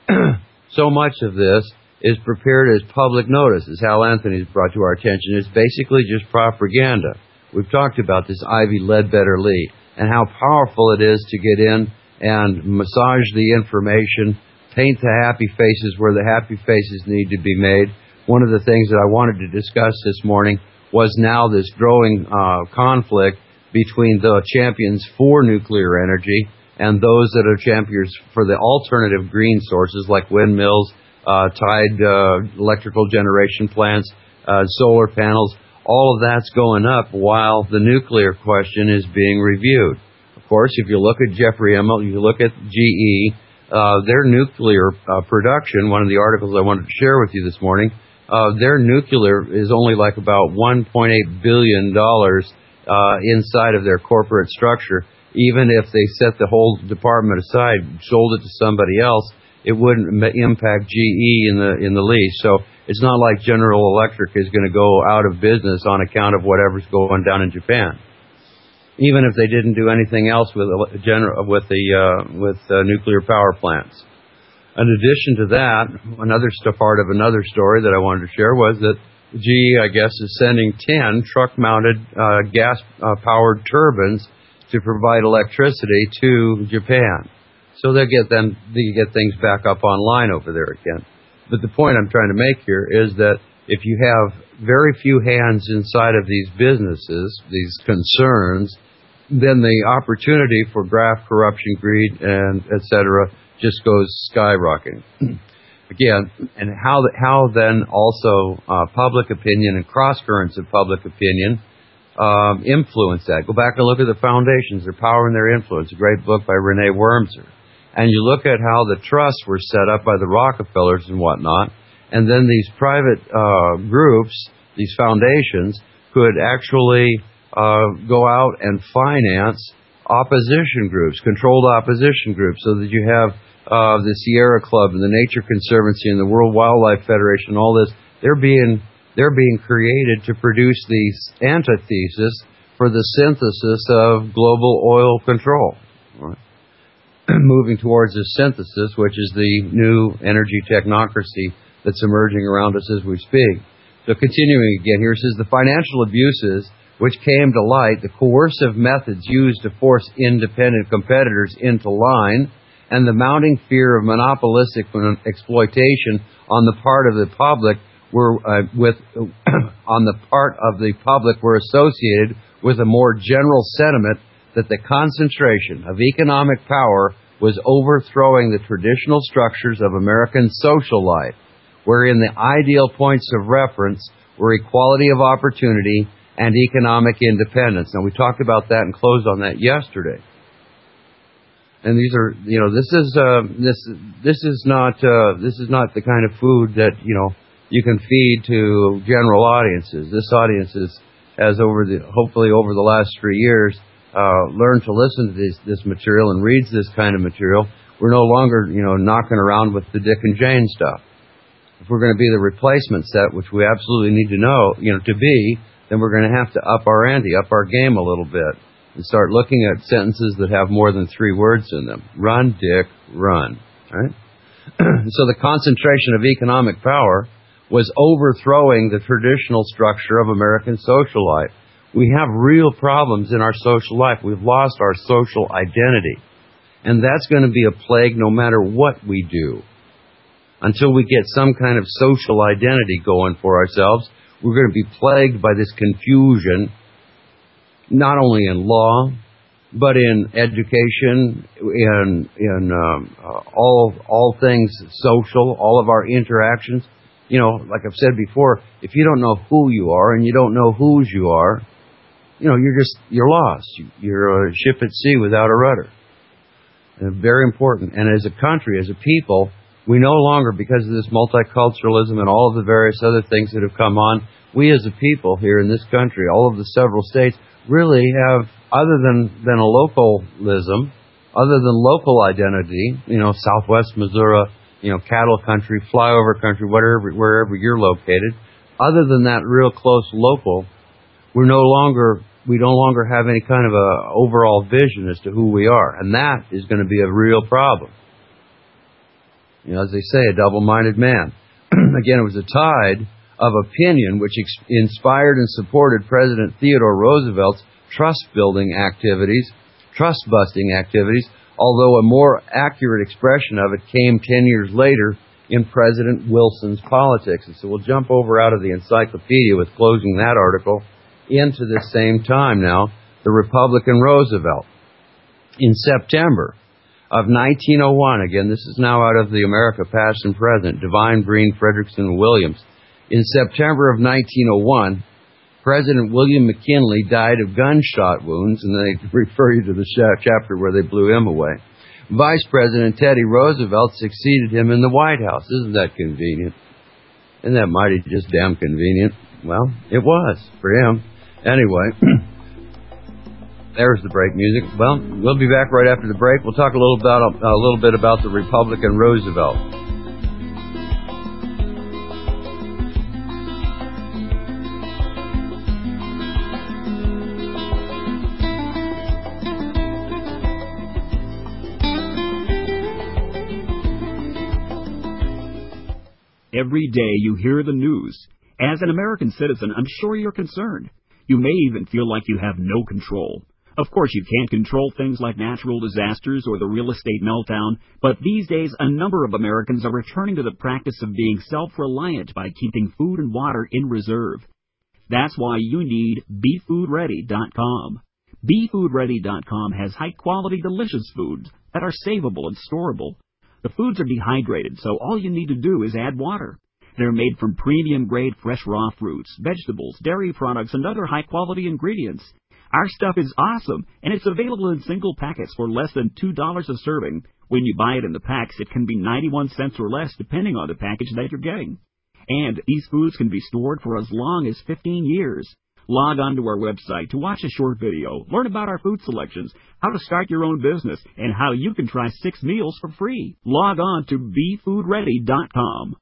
so much of this is prepared as public notice, as Hal Anthony's brought to our attention. It's basically just propaganda. We've talked about this Ivy Ledbetter Lee and how powerful it is to get in and massage the information, paint the happy faces where the happy faces need to be made. One of the things that I wanted to discuss this morning was now this growing uh, conflict between the champions for nuclear energy and those that are champions for the alternative green sources like windmills, uh, tide uh, electrical generation plants, uh, solar panels. All of that's going up while the nuclear question is being reviewed. Of course, if you look at Jeffrey Immelt, you look at G E, uh, their nuclear uh, production, one of the articles I wanted to share with you this morning, uh, their nuclear is only like about one point eight billion dollars uh, inside of their corporate structure. Even if they set the whole department aside, sold it to somebody else, it wouldn't impact G E in the in the least. So it's not like General Electric is going to go out of business on account of whatever's going down in Japan. Even if they didn't do anything else with general with the uh, with uh, nuclear power plants. In addition to that, another st- part of another story that I wanted to share was that G E, I guess, is sending ten truck-mounted uh, gas-powered uh, turbines to provide electricity to Japan. So they'll get them, they get things back up online over there again. But the point I'm trying to make here is that if you have very few hands inside of these businesses, these concerns, then the opportunity for graft, corruption, greed, and et cetera just goes skyrocketing. Again, and how how then also uh, public opinion and cross currents of public opinion um, influence that. Go back and look at the foundations, their power and their influence. A great book by Renee Wormser. And you look at how the trusts were set up by the Rockefellers and whatnot, and then these private uh, groups, these foundations, could actually uh, go out and finance opposition groups, controlled opposition groups, so that you have uh, the Sierra Club and the Nature Conservancy and the World Wildlife Federation, all this. They're being they're being created to produce these antithesis for the synthesis of global oil control. Right. Moving towards this synthesis, which is the new energy technocracy that's emerging around us as we speak. So continuing again here, it says the financial abuses which came to light, the coercive methods used to force independent competitors into line, and the mounting fear of monopolistic exploitation on the part of the public were uh, with on the part of the public were associated with a more general sentiment that the concentration of economic power was overthrowing the traditional structures of American social life, wherein the ideal points of reference were equality of opportunity and economic independence. Now, we talked about that and closed on that yesterday. And these are, you know, this is uh, this this is not uh, this is not the kind of food that, you know, you can feed to general audiences. This audience is, has over the hopefully over the last three years uh, learned to listen to this this material and reads this kind of material. We're no longer, you know, knocking around with the Dick and Jane stuff. If we're going to be the replacement set, which we absolutely need to know, you know, to be, then we're going to have to up our ante, up our game a little bit, and start looking at sentences that have more than three words in them. Run, Dick, run. Right? So the concentration of economic power was overthrowing the traditional structure of American social life. We have real problems in our social life. We've lost our social identity. And that's going to be a plague no matter what we do. Until we get some kind of social identity going for ourselves, we're going to be plagued by this confusion, not only in law, but in education, in in um, uh, all all things social, all of our interactions. You know, like I've said before, if you don't know who you are and you don't know whose you are, you know, you're just you're lost. You're a ship at sea without a rudder. And very important. And as a country, as a people, we no longer, because of this multiculturalism and all of the various other things that have come on, we as a people here in this country, all of the several states, really have, other than, than a localism, other than local identity, you know, Southwest Missouri, you know, cattle country, flyover country, whatever, wherever you're located, other than that real close local, we're no longer, we no longer have any kind of a overall vision as to who we are. And that is going to be a real problem. You know, as they say, a double-minded man. Again, it was a tide of opinion which ex- inspired and supported President Theodore Roosevelt's trust-building activities, trust-busting activities, although a more accurate expression of it came ten years later in President Wilson's politics. And so we'll jump over out of the encyclopedia with closing that article into this same time now, the Republican Roosevelt. In September of nineteen oh one, again, this is now out of the America Past and Present, Divine, Green, Frederickson, Williams. In September of nineteen oh one, President William McKinley died of gunshot wounds, and they refer you to the chapter where they blew him away. Vice President Teddy Roosevelt succeeded him in the White House. Isn't that convenient? Isn't that mighty just damn convenient? Well, it was for him. Anyway, there's the break music. Well, we'll be back right after the break. We'll talk a little about a little bit about the Republican Roosevelt. Every day you hear the news. As an American citizen, I'm sure you're concerned. You may even feel like you have no control. Of course, you can't control things like natural disasters or the real estate meltdown, but these days a number of Americans are returning to the practice of being self-reliant by keeping food and water in reserve. That's why you need Be Food Ready dot com. Be Food Ready dot com has high-quality, delicious foods that are savable and storable. The foods are dehydrated, so all you need to do is add water. They're made from premium-grade fresh raw fruits, vegetables, dairy products, and other high-quality ingredients. Our stuff is awesome, and it's available in single packets for less than two dollars a serving. When you buy it in the packs, it can be ninety-one cents or less, depending on the package that you're getting. And these foods can be stored for as long as fifteen years. Log on to our website to watch a short video, learn about our food selections, how to start your own business, and how you can try six meals for free. Log on to be food ready dot com.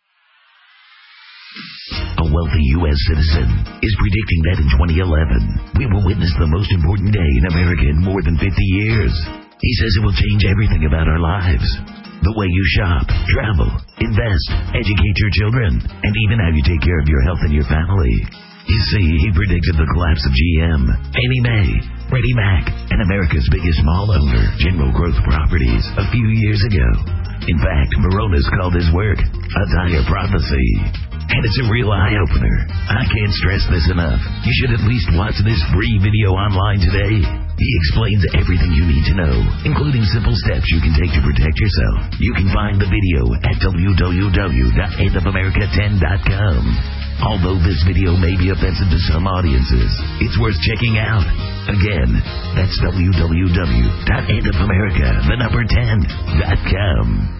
A wealthy U S citizen is predicting that in twenty eleven, we will witness the most important day in America in more than fifty years. He says it will change everything about our lives. The way you shop, travel, invest, educate your children, and even how you take care of your health and your family. You see, he predicted the collapse of G M, Fannie Mae, Freddie Mac, and America's biggest mall owner, General Growth Properties, a few years ago. In fact, Moronis called his work a dire prophecy. And it's a real eye-opener. I can't stress this enough. You should at least watch this free video online today. He explains everything you need to know, including simple steps you can take to protect yourself. You can find the video at w w w dot end of america ten dot com. Although this video may be offensive to some audiences, it's worth checking out. Again, that's w w w dot end of america the number ten dot com.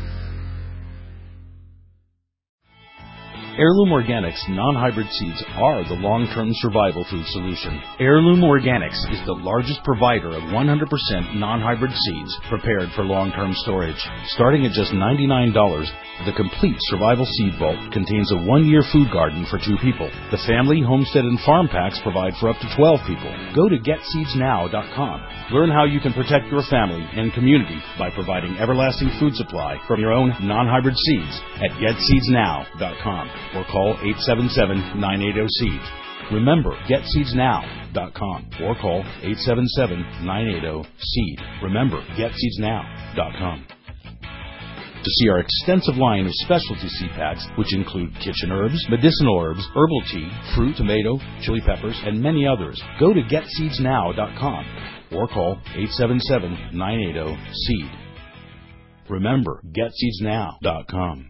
Heirloom Organics non-hybrid seeds are the long-term survival food solution. Heirloom Organics is the largest provider of one hundred percent non-hybrid seeds prepared for long-term storage. Starting at just ninety-nine dollars, the complete survival seed vault contains a one-year food garden for two people. The family, homestead, and farm packs provide for up to twelve people. Go to get seeds now dot com. Learn how you can protect your family and community by providing everlasting food supply from your own non-hybrid seeds at get seeds now dot com. Or call eight seven seven, nine eight zero, seed. Remember, get seeds now dot com or call eight seven seven, nine eight zero, seed. Remember, get seeds now dot com. To see our extensive line of specialty seed packs, which include kitchen herbs, medicinal herbs, herbal tea, fruit, tomato, chili peppers, and many others, go to get seeds now dot com or call eight seven seven, nine eight zero, seed. Remember, get seeds now dot com.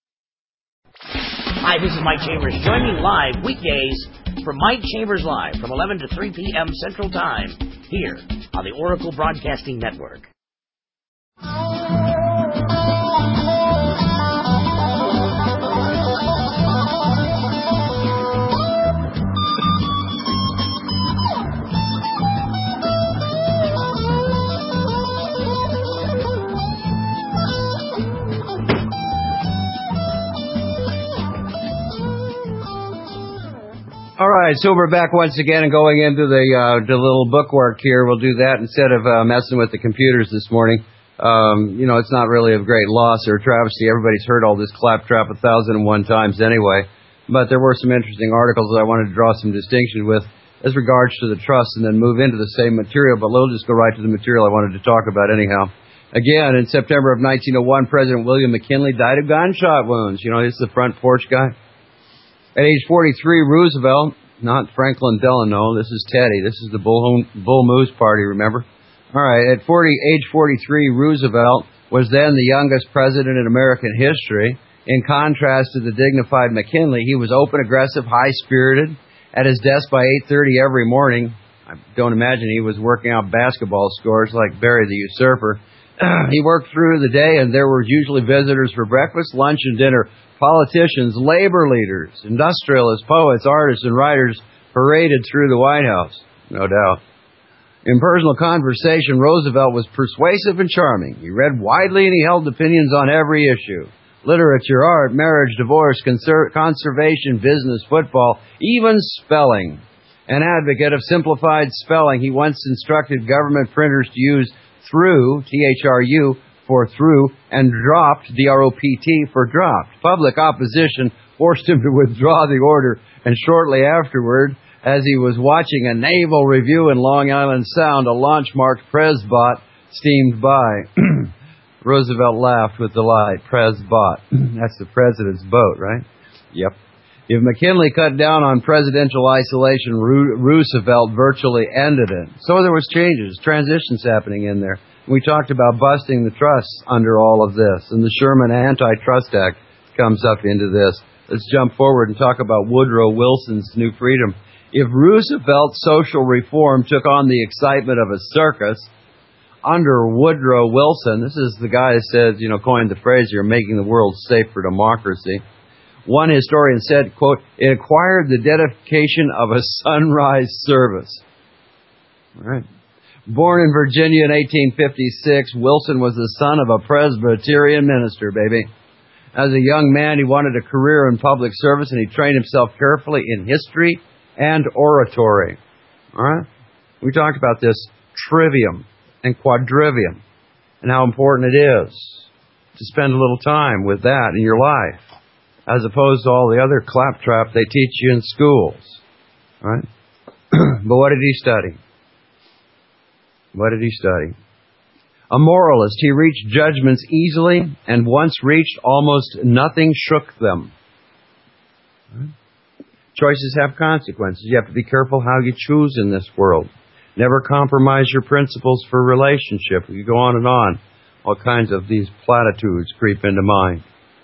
Hi, this is Mike Chambers. Join me live weekdays for Mike Chambers Live from eleven to three p.m. Central Time here on the Oracle Broadcasting Network. All right, so we're back once again and going into the uh, the little bookwork here. We'll do that instead of uh, messing with the computers this morning. Um, you know, it's not really a great loss or travesty. Everybody's heard all this claptrap a thousand and one times anyway. But there were some interesting articles that I wanted to draw some distinction with as regards to the trust and then move into the same material. But we'll just go right to the material I wanted to talk about anyhow. Again, in September of nineteen oh one, President William McKinley died of gunshot wounds. You know, he's the front porch guy. At age forty-three, Roosevelt, not Franklin Delano, this is Teddy, this is the Bull, Bull Moose Party, remember? All right, at forty, age forty-three, Roosevelt was then the youngest president in American history. In contrast to the dignified McKinley, he was open, aggressive, high-spirited, at his desk by eight thirty every morning. I don't imagine he was working out basketball scores like Barry the Usurper. He worked through the day, and there were usually visitors for breakfast, lunch, and dinner. Politicians, labor leaders, industrialists, poets, artists, and writers paraded through the White House, no doubt. In personal conversation, Roosevelt was persuasive and charming. He read widely and he held opinions on every issue. Literature, art, marriage, divorce, conser- conservation, business, football, even spelling. An advocate of simplified spelling, he once instructed government printers to use through, T H R U, for through, and dropped, D R O P T, for dropped. Public opposition forced him to withdraw the order, and shortly afterward, as he was watching a naval review in Long Island Sound, a launch-marked Presbot steamed by. Roosevelt laughed with delight. Presbot. That's the president's boat, right? Yep. If McKinley cut down on presidential isolation, Roosevelt virtually ended it. So there was changes, transitions happening in there. We talked about busting the trusts under all of this, and the Sherman Antitrust Act comes up into this. Let's jump forward and talk about Woodrow Wilson's New Freedom. If Roosevelt's social reform took on the excitement of a circus, under Woodrow Wilson, this is the guy that says, you know, coined the phrase, you're making the world safe for democracy. One historian said, quote, it acquired the dedication of a sunrise service. All right. Born in Virginia in eighteen fifty-six, Wilson was the son of a Presbyterian minister, baby. As a young man, he wanted a career in public service, and he trained himself carefully in history and oratory. All right? We talked about this trivium and quadrivium and how important it is to spend a little time with that in your life, as opposed to all the other claptrap they teach you in schools. All right? But what did he study? What did he study? A moralist, he reached judgments easily, and once reached, almost nothing shook them. Right? Choices have consequences. You have to be careful how you choose in this world. Never compromise your principles for relationship. You go on and on. All kinds of these platitudes creep into mind.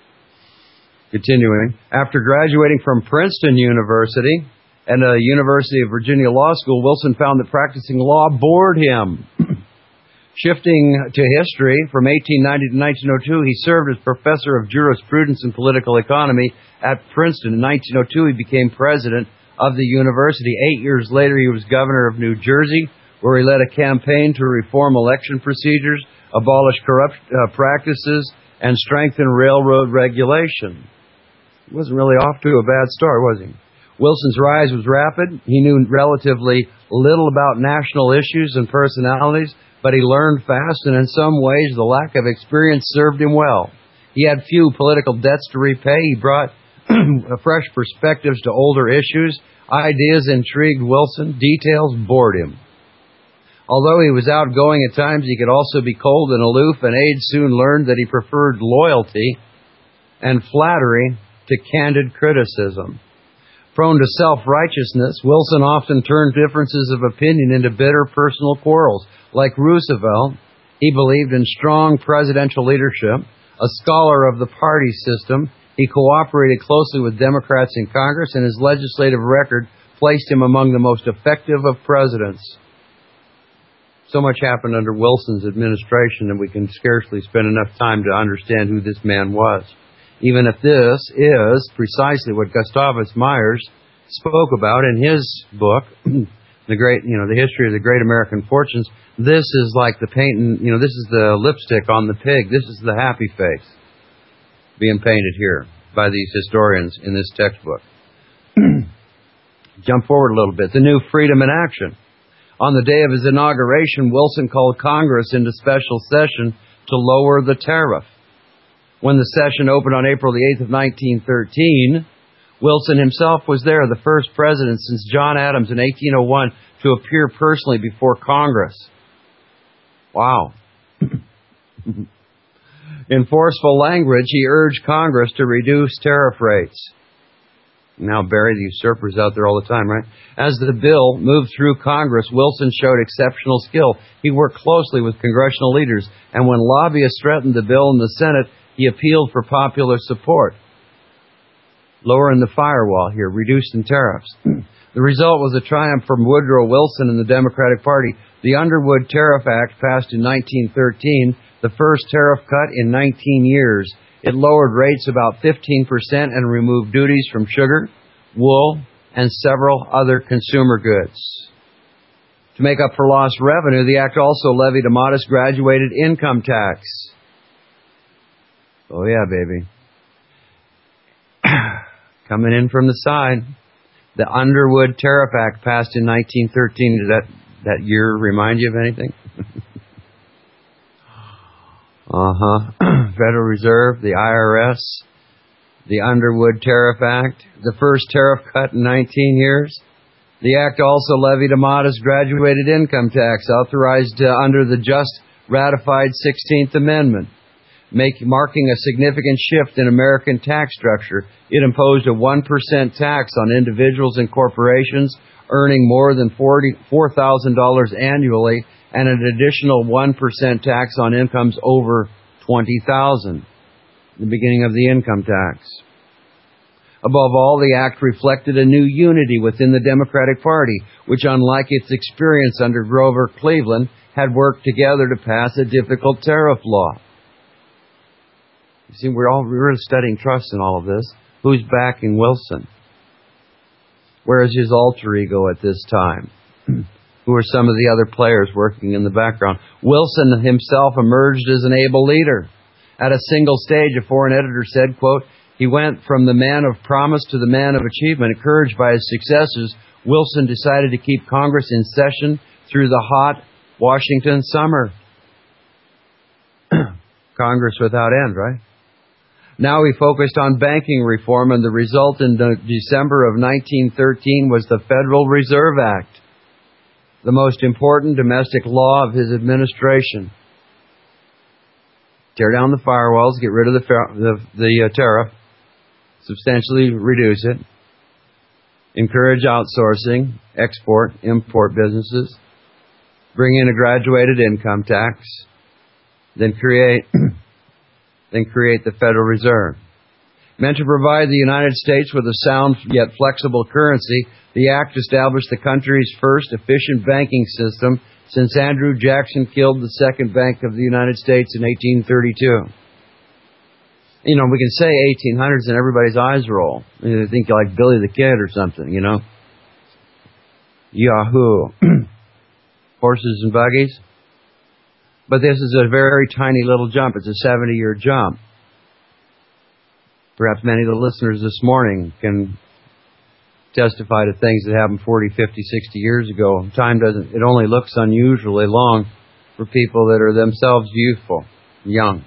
Continuing, after graduating from Princeton University and the University of Virginia Law School, Wilson found that practicing law bored him. Shifting to history, from eighteen ninety to nineteen oh two, he served as professor of jurisprudence and political economy at Princeton. In nineteen oh two, he became president of the university. Eight years later, he was governor of New Jersey, where he led a campaign to reform election procedures, abolish corrupt uh, practices, and strengthen railroad regulation. He wasn't really off to a bad start, was he? Wilson's rise was rapid. He knew relatively little about national issues and personalities, but he learned fast, and in some ways the lack of experience served him well. He had few political debts to repay. He brought fresh perspectives to older issues. Ideas intrigued Wilson. Details bored him. Although he was outgoing at times, he could also be cold and aloof, and aides soon learned that he preferred loyalty and flattery to candid criticism. Prone to self-righteousness, Wilson often turned differences of opinion into bitter personal quarrels. Like Roosevelt, he believed in strong presidential leadership. A scholar of the party system, he cooperated closely with Democrats in Congress, and his legislative record placed him among the most effective of presidents. So much happened under Wilson's administration that we can scarcely spend enough time to understand who this man was. Even if this is precisely what Gustavus Myers spoke about in his book, the great, you know, the history of the great American fortunes, this is like the painting, you know, this is the lipstick on the pig. This is the happy face being painted here by these historians in this textbook. Jump forward a little bit. The new freedom in action. On the day of his inauguration, Wilson called Congress into special session to lower the tariff. When the session opened on April the eighth of nineteen thirteen, Wilson himself was there, the first president since John Adams in eighteen oh one to appear personally before Congress. Wow. In forceful language, he urged Congress to reduce tariff rates. Now Barry the usurper's out there all the time, right? As the bill moved through Congress, Wilson showed exceptional skill. He worked closely with congressional leaders, and when lobbyists threatened the bill in the Senate, he appealed for popular support. Lowering the firewall here, reducing tariffs. The result was a triumph from Woodrow Wilson and the Democratic Party. The Underwood Tariff Act passed in nineteen thirteen, the first tariff cut in nineteen years. It lowered rates about fifteen percent and removed duties from sugar, wool, and several other consumer goods. To make up for lost revenue, the act also levied a modest graduated income tax. Oh yeah, baby. Coming in from the side. The Underwood Tariff Act passed in nineteen thirteen. Does that, that year remind you of anything? uh-huh. Federal Reserve, the I R S, the Underwood Tariff Act, the first tariff cut in nineteen years. The act also levied a modest graduated income tax authorized uh, under the just ratified sixteenth Amendment. Make, marking a significant shift in American tax structure. It imposed a one percent tax on individuals and corporations earning more than forty-four thousand dollars annually and an additional one percent tax on incomes over twenty thousand dollars, the beginning of the income tax. Above all, the act reflected a new unity within the Democratic Party, which, unlike its experience under Grover Cleveland, had worked together to pass a difficult tariff law. You see, we're all we're studying trust in all of this. Who's backing Wilson? Where is his alter ego at this time? Who are some of the other players working in the background? Wilson himself emerged as an able leader. At a single stage, a foreign editor said, quote, he went from the man of promise to the man of achievement. Encouraged by his successes, Wilson decided to keep Congress in session through the hot Washington summer. Congress without end, right? Now he focused on banking reform, and the result in December of nineteen thirteen was the Federal Reserve Act, the most important domestic law of his administration. Tear down the firewalls, get rid of the, the, the uh, tariff, substantially reduce it, encourage outsourcing, export, import businesses, bring in a graduated income tax, then create, then create the Federal Reserve. Meant to provide the United States with a sound yet flexible currency, the act established the country's first efficient banking system since Andrew Jackson killed the Second Bank of the United States in eighteen thirty-two. You know, we can say eighteen hundreds and everybody's eyes roll. They think you're like Billy the Kid or something, you know. Yahoo. Horses and buggies. But this is a very tiny little jump. It's a seventy-year jump. Perhaps many of the listeners this morning can testify to things that happened forty, fifty, sixty years ago. Time doesn't, it only looks unusually long for people that are themselves youthful, young.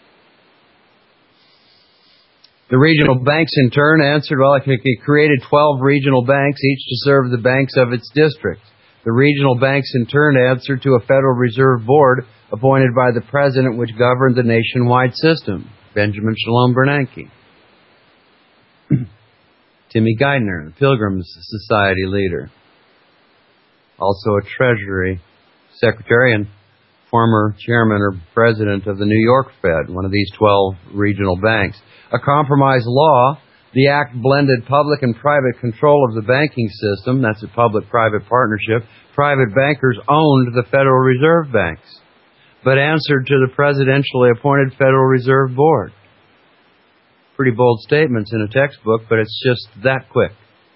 The regional banks in turn answered, well, it created twelve regional banks, each to serve the banks of its district. The regional banks in turn answered to a Federal Reserve Board appointed by the President, which governed the nationwide system. Benjamin Shalom Bernanke. Timmy Geithner, the Pilgrims Society leader. Also a Treasury Secretary and former chairman or president of the New York Fed, one of these twelve regional banks. A compromise law, the act blended public and private control of the banking system. That's a public-private partnership. Private bankers owned the Federal Reserve banks, but answered to the presidentially appointed Federal Reserve Board. Pretty bold statements in a textbook, but it's just that quick.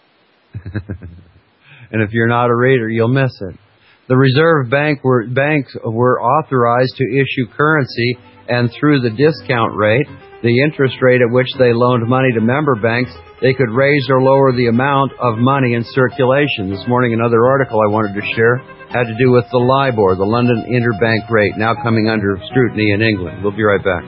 And if you're not a reader, you'll miss it. The Reserve Bank were, banks were authorized to issue currency, and through the discount rate, the interest rate at which they loaned money to member banks, they could raise or lower the amount of money in circulation. This morning, another article I wanted to share had to do with the LIBOR, the London Interbank Rate, now coming under scrutiny in England. We'll be right back.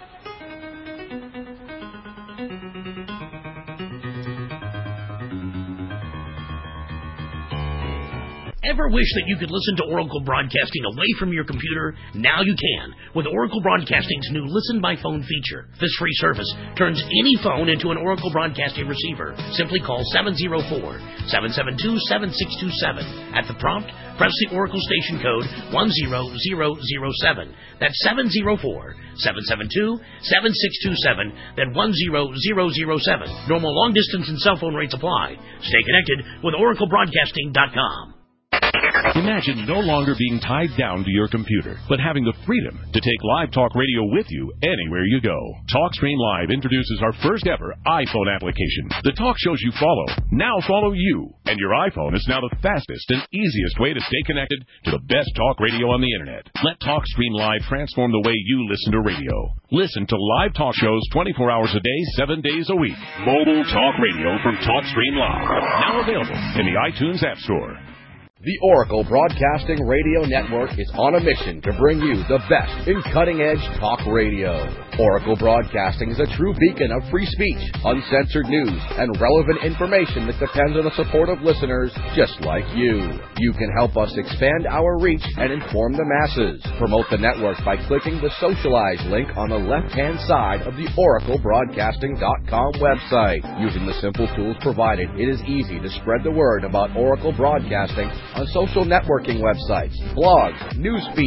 Ever wish that you could listen to Oracle Broadcasting away from your computer? Now you can with Oracle Broadcasting's new Listen by Phone feature. This free service turns any phone into an Oracle Broadcasting receiver. Simply call seven oh four, seven seven two, seven six two seven. At the prompt, press the Oracle station code one zero zero zero seven. That's seven oh four, seven seven two, seven six two seven, then one zero zero zero seven. Normal long distance and cell phone rates apply. Stay connected with Oracle Broadcasting dot com. Imagine no longer being tied down to your computer, but having the freedom to take Live Talk Radio with you anywhere you go. TalkStream Live introduces our first ever iPhone application. The talk shows you follow now follow you, and your iPhone is now the fastest and easiest way to stay connected to the best talk radio on the internet. Let TalkStream Live transform the way you listen to radio. Listen to live talk shows twenty-four hours a day, seven days a week. Mobile talk radio from TalkStream Live. Now available in the iTunes App Store. The Oracle Broadcasting Radio Network is on a mission to bring you the best in cutting-edge talk radio. Oracle Broadcasting is a true beacon of free speech, uncensored news, and relevant information that depends on the support of listeners just like you. You can help us expand our reach and inform the masses. Promote the network by clicking the Socialize link on the left-hand side of the Oracle Broadcasting dot com website. Using the simple tools provided, it is easy to spread the word about Oracle Broadcasting on social networking websites, blogs, news feeds,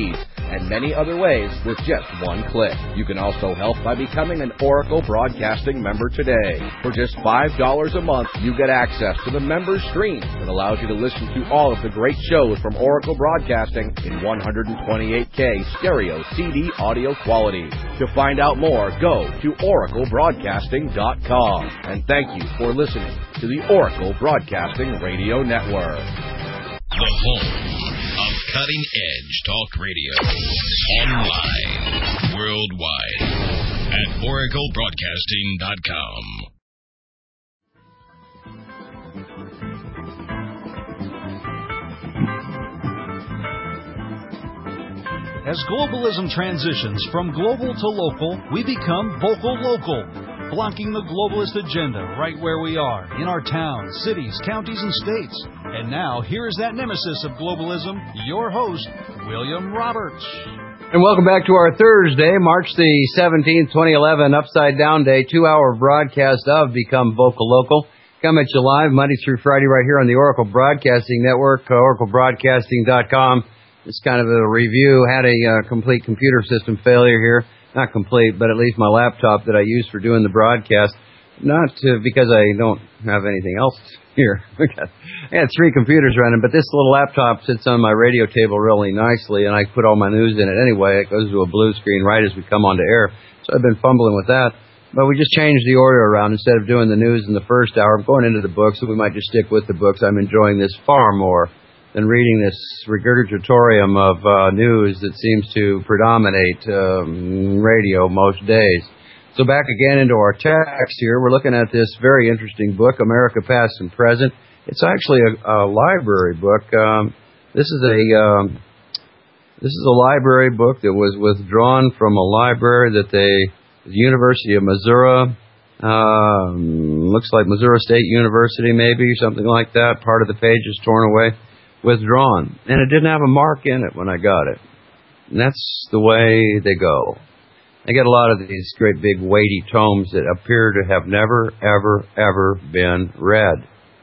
and many other ways with just one click. You can also help by becoming an Oracle Broadcasting member today. For just five dollars a month, you get access to the member stream that allows you to listen to all of the great shows from Oracle Broadcasting in one twenty-eight K stereo C D audio quality. To find out more, go to oracle broadcasting dot com. And thank you for listening to the Oracle Broadcasting Radio Network. The home of cutting-edge talk radio. Online, worldwide, at oracle broadcasting dot com. As globalism transitions from global to local, we become vocal local, blocking the globalist agenda right where we are, in our towns, cities, counties, and states. And now, here is that nemesis of globalism, your host, William Roberts. And welcome back to our Thursday, March the seventeenth, twenty eleven, Upside Down Day, two-hour broadcast of Become Vocal Local. Come at you live Monday through Friday right here on the Oracle Broadcasting Network, oracle broadcasting dot com. It's kind of a review. Had a uh, complete computer system failure here. Not complete, but at least my laptop that I use for doing the broadcast. Not uh, because I don't have anything else here. I had three computers running, but this little laptop sits on my radio table really nicely, and I put all my news in it anyway. It goes to a blue screen right as we come onto air. So I've been fumbling with that. But we just changed the order around. Instead of doing the news in the first hour, I'm going into the books, so we might just stick with the books. I'm enjoying this far more than reading this regurgitatorium of uh, news that seems to predominate um, radio most days. So back again into our text here. We're looking at this very interesting book, America Past and Present. It's actually a, a library book. Um, this is a um, this is a library book that was withdrawn from a library that they, the University of Missouri, um, looks like Missouri State University maybe, something like that. Part of the page is torn away. Withdrawn. And it didn't have a mark in it when I got it. And that's the way they go. I get a lot of these great big weighty tomes that appear to have never, ever, ever been read.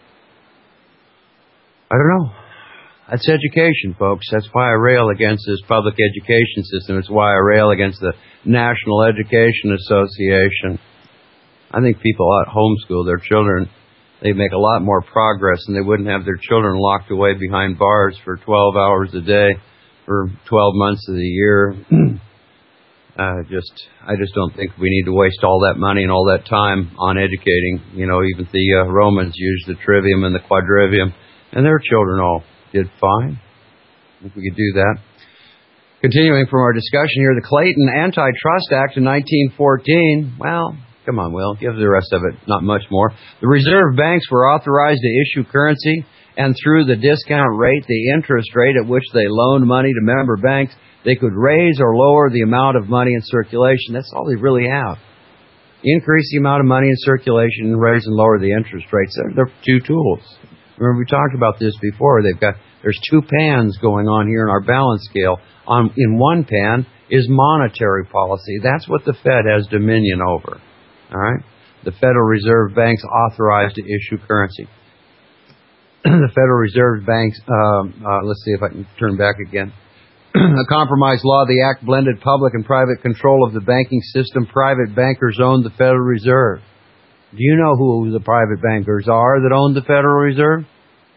I don't know. That's education, folks. That's why I rail against this public education system. It's why I rail against the National Education Association. I think people ought to homeschool their children. They'd make a lot more progress, and they wouldn't have their children locked away behind bars for twelve hours a day for twelve months of the year. uh, just, I just don't think we need to waste all that money and all that time on educating. You know, even the uh, Romans used the trivium and the quadrivium, and their children all did fine. If we could do that. Continuing from our discussion here, the Clayton Antitrust Act in nineteen fourteen, well, come on, Will. Give the rest of it. Not much more. The reserve banks were authorized to issue currency, and through the discount rate, the interest rate at which they loaned money to member banks, they could raise or lower the amount of money in circulation. That's all they really have. Increase the amount of money in circulation and raise and lower the interest rates. They're, they're two tools. Remember, we talked about this before. They've got there's two pans going on here in our balance scale. On in one pan is monetary policy. That's what the Fed has dominion over. All right? The Federal Reserve Banks authorized to issue currency. The Federal Reserve Banks, um, uh, let's see if I can turn back again. A compromise law, the act blended public and private control of the banking system. Private bankers owned the Federal Reserve. Do you know who the private bankers are that own the Federal Reserve?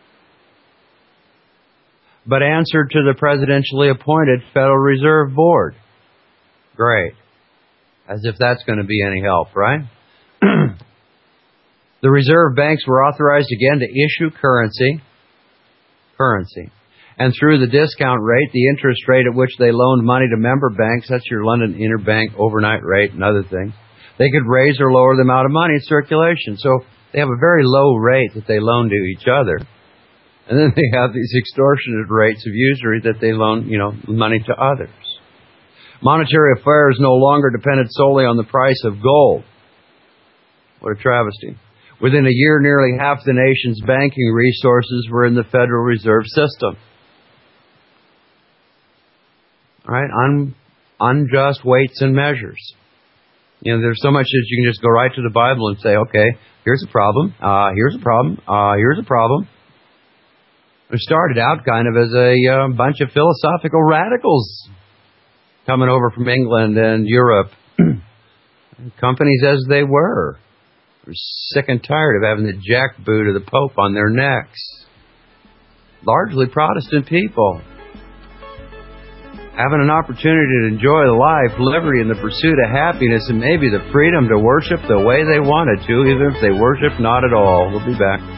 But answered to the presidentially appointed Federal Reserve Board. Great. As if that's going to be any help, right? The reserve banks were authorized again to issue currency, currency, and through the discount rate, the interest rate at which they loaned money to member banks, that's your London Interbank overnight rate and other things, they could raise or lower the amount of money in circulation. So they have a very low rate that they loan to each other. And then they have these extortionate rates of usury that they loan, you know, money to others. Monetary affairs no longer depended solely on the price of gold. What a travesty. Within a year, nearly half the nation's banking resources were in the Federal Reserve System. All right, Un, unjust weights and measures. You know, there's so much that you can just go right to the Bible and say, okay, here's a problem, uh, here's a problem, uh, here's a problem. It started out kind of as a uh, bunch of philosophical radicals coming over from England and Europe. Companies as they were. Were sick and tired of having the jackboot of the Pope on their necks. Largely Protestant people. Having an opportunity to enjoy life, liberty, and the pursuit of happiness, and maybe the freedom to worship the way they wanted to, even if they worship not at all. We'll be back.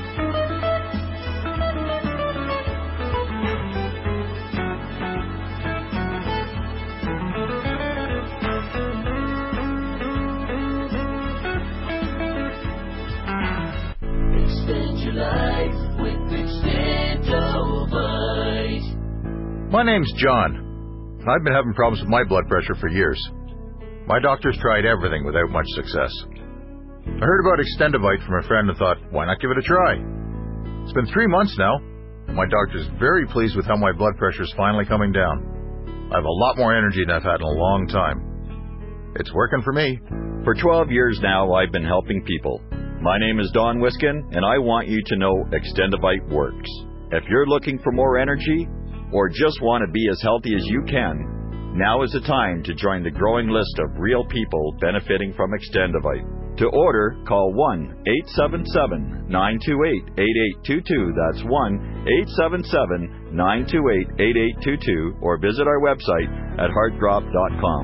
My name's John. I've been having problems with my blood pressure for years. My doctors tried everything without much success. I heard about Extendivite from a friend and thought, why not give it a try? It's been three months now. My doctor's very pleased with how my blood pressure's finally coming down. I have a lot more energy than I've had in a long time. It's working for me. For twelve years now, I've been helping people. My name is Don Wiskin, and I want you to know Extendivite works. If you're looking for more energy, or just want to be as healthy as you can, now is the time to join the growing list of real people benefiting from Extendivite. To order, call one eight seven seven, nine two eight, eight eight two two. That's one eight seven seven, nine two eight, eight eight two two, or visit our website at heartdrop dot com.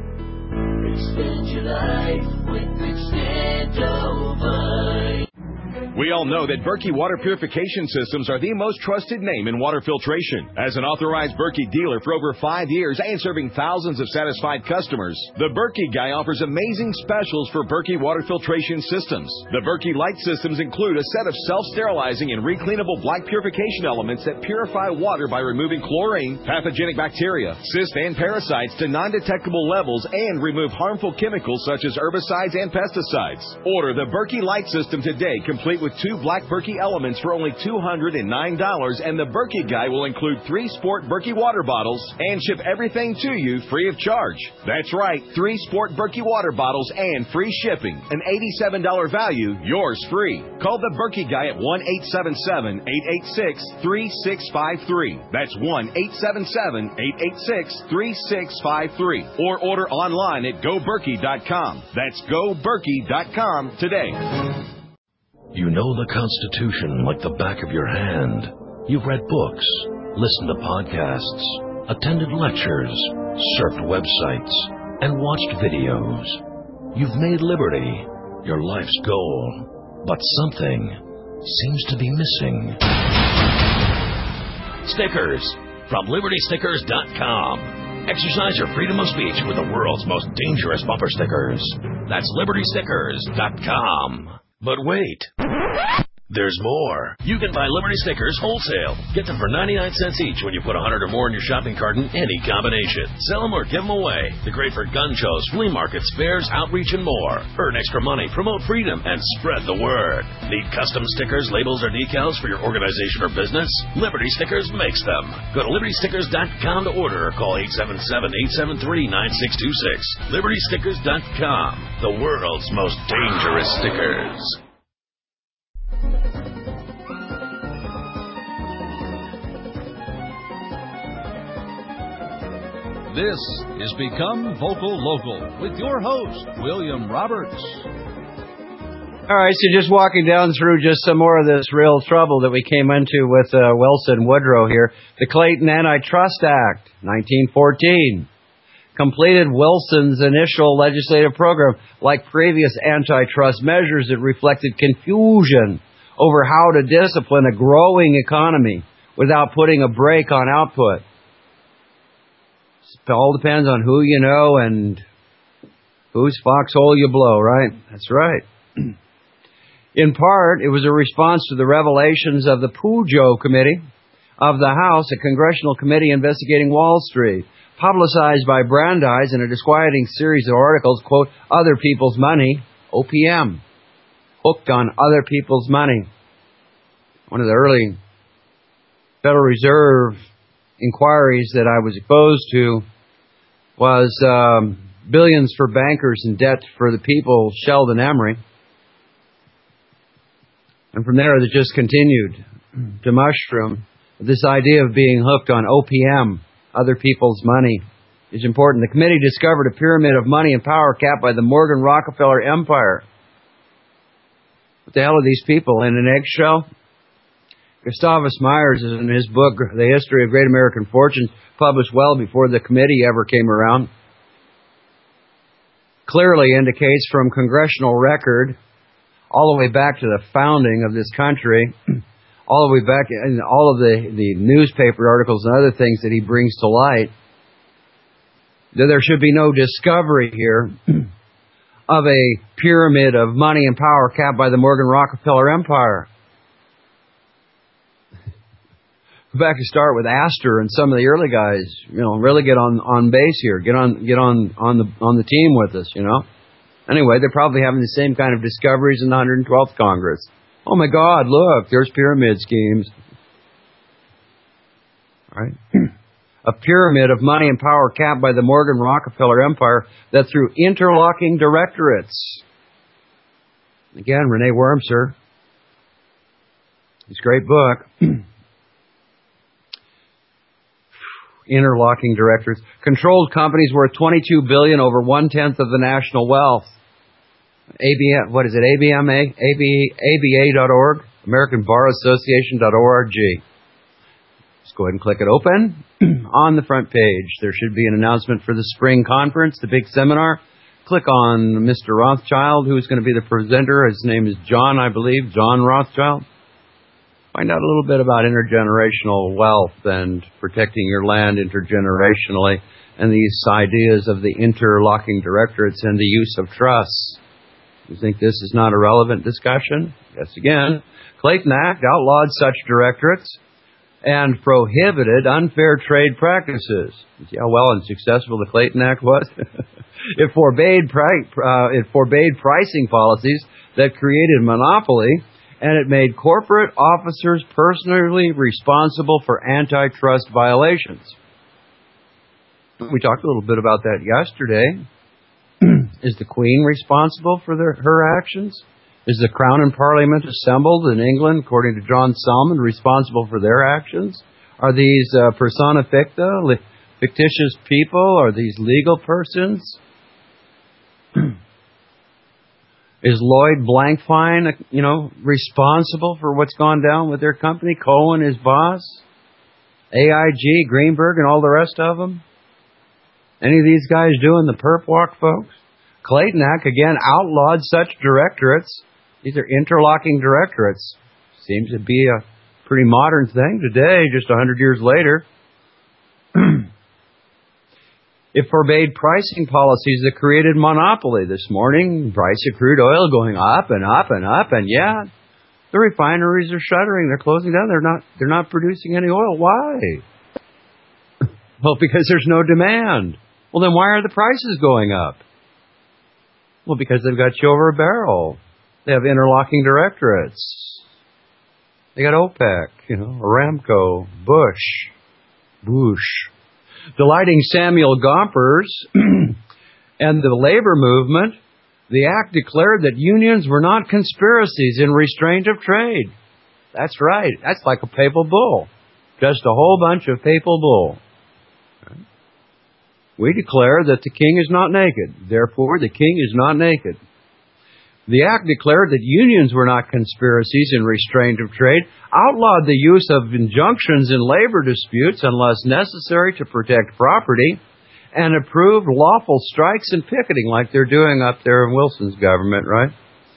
Extend your life with Extendivite. We all know that Berkey Water Purification Systems are the most trusted name in water filtration. As an authorized Berkey dealer for over five years and serving thousands of satisfied customers, the Berkey Guy offers amazing specials for Berkey Water Filtration Systems. The Berkey Light Systems include a set of self-sterilizing and recleanable black purification elements that purify water by removing chlorine, pathogenic bacteria, cysts, and parasites to non-detectable levels and remove harmful chemicals such as herbicides and pesticides. Order the Berkey Light System today, complete with two black Berkey elements for only two hundred nine dollars, and the Berkey Guy will include three Sport Berkey water bottles and ship everything to you free of charge. That's right, three Sport Berkey water bottles and free shipping. An eighty-seven dollars value, yours free. Call the Berkey Guy at one eight seven seven, eight eight six, three six five three. That's one eight seven seven, eight eight six, three six five three. Or order online at go berkey dot com. That's go berkey dot com today. You know the Constitution like the back of your hand. You've read books, listened to podcasts, attended lectures, surfed websites, and watched videos. You've made liberty your life's goal, but something seems to be missing. Stickers from liberty stickers dot com. Exercise your freedom of speech with the world's most dangerous bumper stickers. That's liberty stickers dot com. But wait, there's more. You can buy Liberty stickers wholesale. Get them for ninety-nine cents each when you put one hundred or more in your shopping cart in any combination. Sell them or give them away. They're great for gun shows, flea markets, fairs, outreach, and more. Earn extra money, promote freedom, and spread the word. Need custom stickers, labels, or decals for your organization or business? Liberty Stickers makes them. Go to liberty stickers dot com to order or call eight seven seven, eight seven three, nine six two six. liberty stickers dot com, the world's most dangerous stickers. This is Become Vocal Local with your host, William Roberts. All right, so just walking down through just some more of this real trouble that we came into with uh, Wilson Woodrow here. The Clayton Antitrust Act, nineteen fourteen, completed Wilson's initial legislative program. Like previous antitrust measures, it reflected confusion over how to discipline a growing economy without putting a brake on output. It all depends on who you know and whose foxhole you blow, right? That's right. In part, it was a response to the revelations of the Pujo Committee of the House, a congressional committee investigating Wall Street, publicized by Brandeis in a disquieting series of articles, quote, Other People's Money, O P M, hooked on other people's money. One of the early Federal Reserve inquiries that I was exposed to was um, billions for bankers and debt for the people, Sheldon Emery. And from there, it just continued to mushroom this idea of being hooked on O P M, other people's money. is important. The committee discovered a pyramid of money and power capped by the Morgan Rockefeller empire. What the hell are these people, in an eggshell? Gustavus Myers, in his book, The History of Great American Fortunes, published well before the committee ever came around, clearly indicates from congressional record, all the way back to the founding of this country, all the way back, and all of the, the newspaper articles and other things that he brings to light, that there should be no discovery here of a pyramid of money and power capped by the Morgan Rockefeller empire. Go back and start with Astor and some of the early guys. You know, really get on, on base here. Get on get on on the on the team with us. You know. Anyway, they're probably having the same kind of discoveries in the one hundred twelfth Congress. Oh my God! Look, there's pyramid schemes. All right. A pyramid of money and power capped by the Morgan Rockefeller empire that through interlocking directorates. Again, Renee Wormser. His great book. Interlocking directorates. Controlled companies worth twenty-two billion dollars, over one-tenth of the national wealth. A B M, what is it, A B M A? A B A dot org? American Bar Association dot org. Just go ahead and click it open. On the front page, there should be an announcement for the spring conference, the big seminar. Click on Mister Rothschild, who's going to be the presenter. His name is John, I believe, John Rothschild. Find out a little bit about intergenerational wealth and protecting your land intergenerationally and these ideas of the interlocking directorates and the use of trusts. You think this is not a relevant discussion? Yes, again. Clayton Act outlawed such directorates and prohibited unfair trade practices. See how well and successful the Clayton Act was? It forbade, pri- uh, it forbade pricing policies that created monopoly, and it made corporate officers personally responsible for antitrust violations. We talked a little bit about that yesterday. Is the Queen responsible for their, her actions? Is the Crown and Parliament assembled in England, according to John Salmond, responsible for their actions? Are these uh, persona ficta, fictitious people? Are these legal persons? Is Lloyd Blankfein, you know, responsible for what's gone down with their company? Cohen, his boss? A I G, Greenberg, and all the rest of them? Any of these guys doing the perp walk, folks? Clayton Act, again, outlawed such directorates. These are interlocking directorates. Seems to be a pretty modern thing today, just a hundred years later. It forbade pricing policies that created monopoly. This morning, price of crude oil going up and up and up, and yeah, the refineries are shuttering. They're closing down. They're not. They're not producing any oil. Why? Well, because there's no demand. Well, then why are the prices going up? Well, because they've got you over a barrel. They have interlocking directorates. They got OPEC, you know, Aramco, Bush, Bush. Delighting Samuel Gompers and the labor movement, the act declared that unions were not conspiracies in restraint of trade. That's right. That's like a papal bull. Just a whole bunch of papal bull. We declare that the king is not naked. Therefore, the king is not naked. The act declared that unions were not conspiracies in restraint of trade, outlawed the use of injunctions in labor disputes unless necessary to protect property, and approved lawful strikes and picketing like they're doing up there in Wilson's government, right?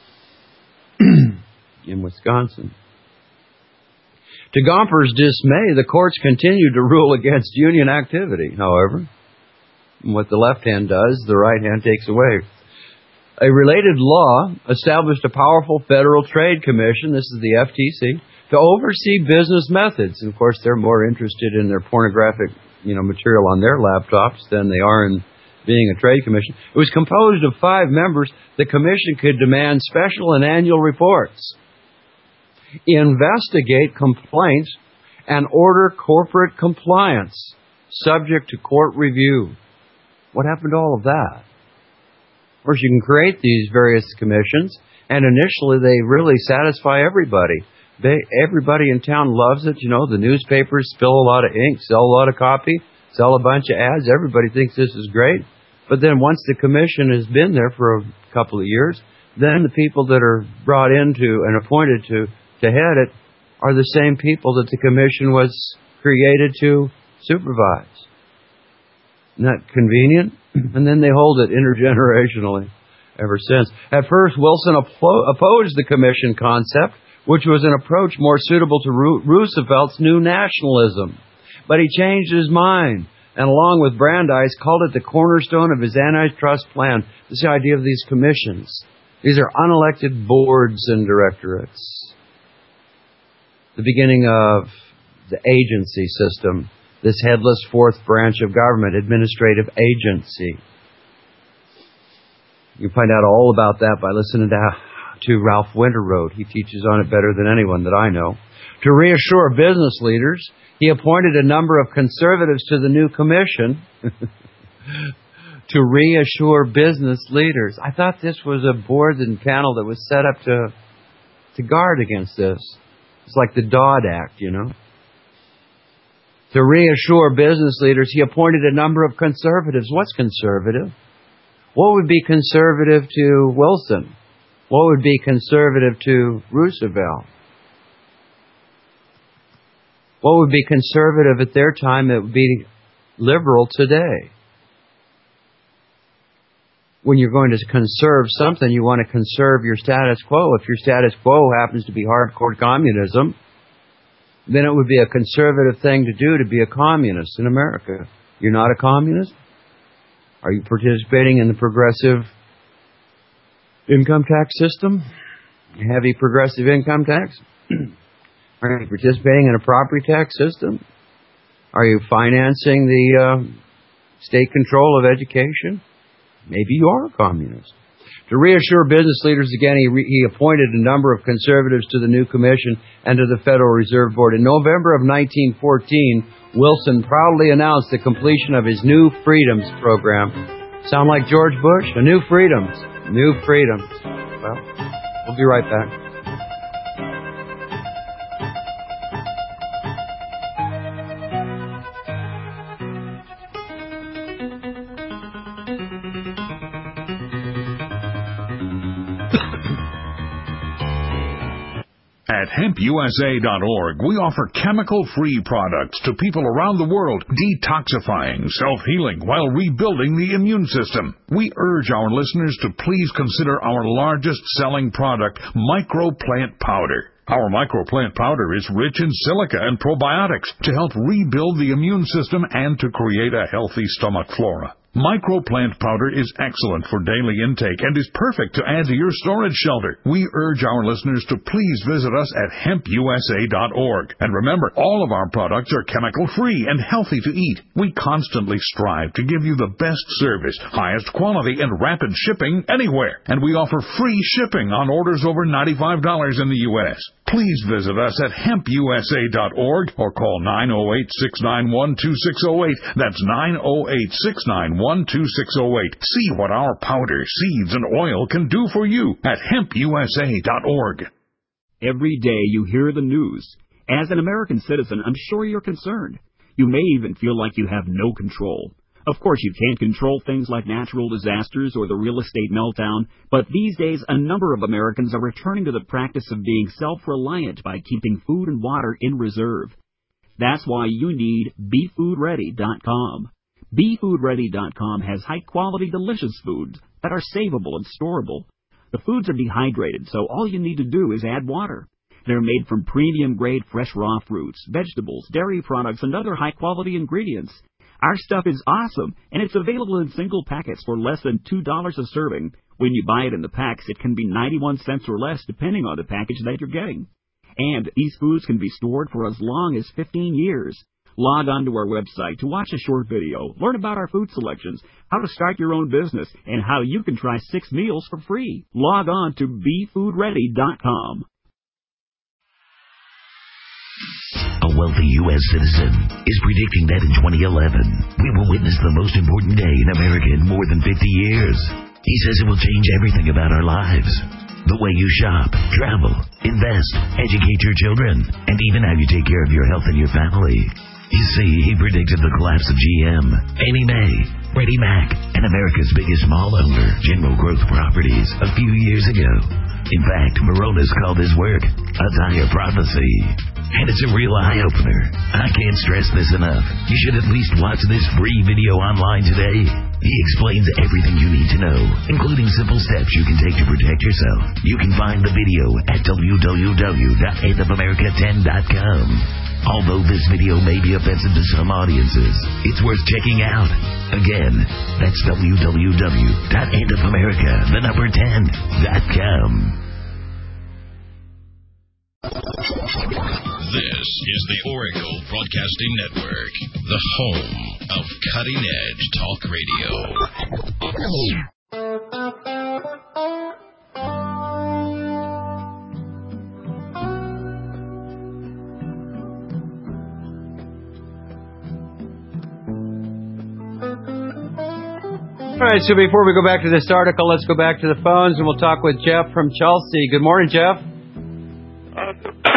In Wisconsin. To Gomper's dismay, the courts continued to rule against union activity, however. What the left hand does, the right hand takes away. A related law established a powerful Federal Trade Commission, this is the F T C, to oversee business methods. And of course, they're more interested in their pornographic, you know, material on their laptops than they are in being a trade commission. It was composed of five members. The commission could demand special and annual reports, investigate complaints, and order corporate compliance, subject to court review. What happened to all of that? Of course, you can create these various commissions, and initially they really satisfy everybody. They, everybody in town loves it. You know, the newspapers spill a lot of ink, sell a lot of copy. sell a bunch of ads. Everybody thinks this is great. But then once the commission has been there for a couple of years, then the people that are brought into and appointed to, to head it are the same people that the commission was created to supervise. Isn't that convenient? And then they hold it intergenerationally ever since. At first, Wilson opposed the commission concept, which was an approach more suitable to Roosevelt's new nationalism. But he changed his mind, and along with Brandeis, called it the cornerstone of his antitrust plan. This idea of these commissions. These are unelected boards and directorates. The beginning of the agency system, this headless fourth branch of government, administrative agency. You can find out all about that by listening to, to Ralph Winterroad. He teaches on it better than anyone that I know. To reassure business leaders, he appointed a number of conservatives to the new commission to reassure business leaders. I thought this was a board and panel that was set up to to guard against this. It's like the Dodd Act, you know. To reassure business leaders, he appointed a number of conservatives. What's conservative? What would be conservative to Wilson? What would be conservative to Roosevelt? What would be conservative at their time that would be liberal today? When you're going to conserve something, you want to conserve your status quo. If your status quo happens to be hardcore communism, then it would be a conservative thing to do to be a communist in America. You're not a communist? Are you participating in the progressive income tax system? Heavy progressive income tax? Are you participating in a property tax system? Are you financing the uh, state control of education? Maybe you are a communist. To reassure business leaders again, he, re- he appointed a number of conservatives to the new commission and to the Federal Reserve Board. In November of nineteen fourteen, Wilson proudly announced the completion of his New Freedoms program. Sound like George Bush? A New Freedoms. New Freedoms. Well, we'll be right back. At hemp U S A dot org, we offer chemical-free products to people around the world, detoxifying, self-healing, while rebuilding the immune system. We urge our listeners to please consider our largest-selling product, Microplant Powder. Our Microplant Powder is rich in silica and probiotics to help rebuild the immune system and to create a healthy stomach flora. Microplant Powder is excellent for daily intake and is perfect to add to your storage shelter. We urge our listeners to please visit us at hemp U S A dot org. And remember, all of our products are chemical-free and healthy to eat. We constantly strive to give you the best service, highest quality, and rapid shipping anywhere. And we offer free shipping on orders over ninety-five dollars in the U S Please visit us at hemp U S A dot org or call nine oh eight, six nine one, two six oh eight. That's nine oh eight, six nine one, two six oh eight. See what our powder, seeds, and oil can do for you at hemp U S A dot org. Every day you hear the news. As an American citizen, I'm sure you're concerned. You may even feel like you have no control. Of course, you can't control things like natural disasters or the real estate meltdown, but these days a number of Americans are returning to the practice of being self-reliant by keeping food and water in reserve. That's why you need be food ready dot com. be food ready dot com has high-quality, delicious foods that are savable and storable. The foods are dehydrated, so all you need to do is add water. They're made from premium-grade fresh raw fruits, vegetables, dairy products, and other high-quality ingredients. Our stuff is awesome, and it's available in single packets for less than two dollars a serving. When you buy it in the packs, it can be ninety-one cents or less, depending on the package that you're getting. And these foods can be stored for as long as fifteen years. Log on to our website to watch a short video, learn about our food selections, how to start your own business, and how you can try six meals for free. Log on to be food ready dot com. A wealthy U S citizen is predicting that in twenty eleven, we will witness the most important day in America in more than fifty years. He says it will change everything about our lives. The way you shop, travel, invest, educate your children, and even how you take care of your health and your family. You see, he predicted the collapse of G M, Annie Mae, Freddie Mac, and America's biggest mall owner, General Growth Properties, a few years ago. In fact, Moronis called his work a dire prophecy. And it's a real eye-opener. I can't stress this enough. You should at least watch this free video online today. He explains everything you need to know, including simple steps you can take to protect yourself. You can find the video at w w w dot end of america ten dot com. Although this video may be offensive to some audiences, it's worth checking out. Again, that's w w w dot end of america the number ten dot com. This is the Oracle Broadcasting Network, the home of cutting-edge talk radio. All right, so before we go back to this article, let's go back to the phones, and we'll talk with Jeff from Chelsea. Good morning, Jeff. Uh,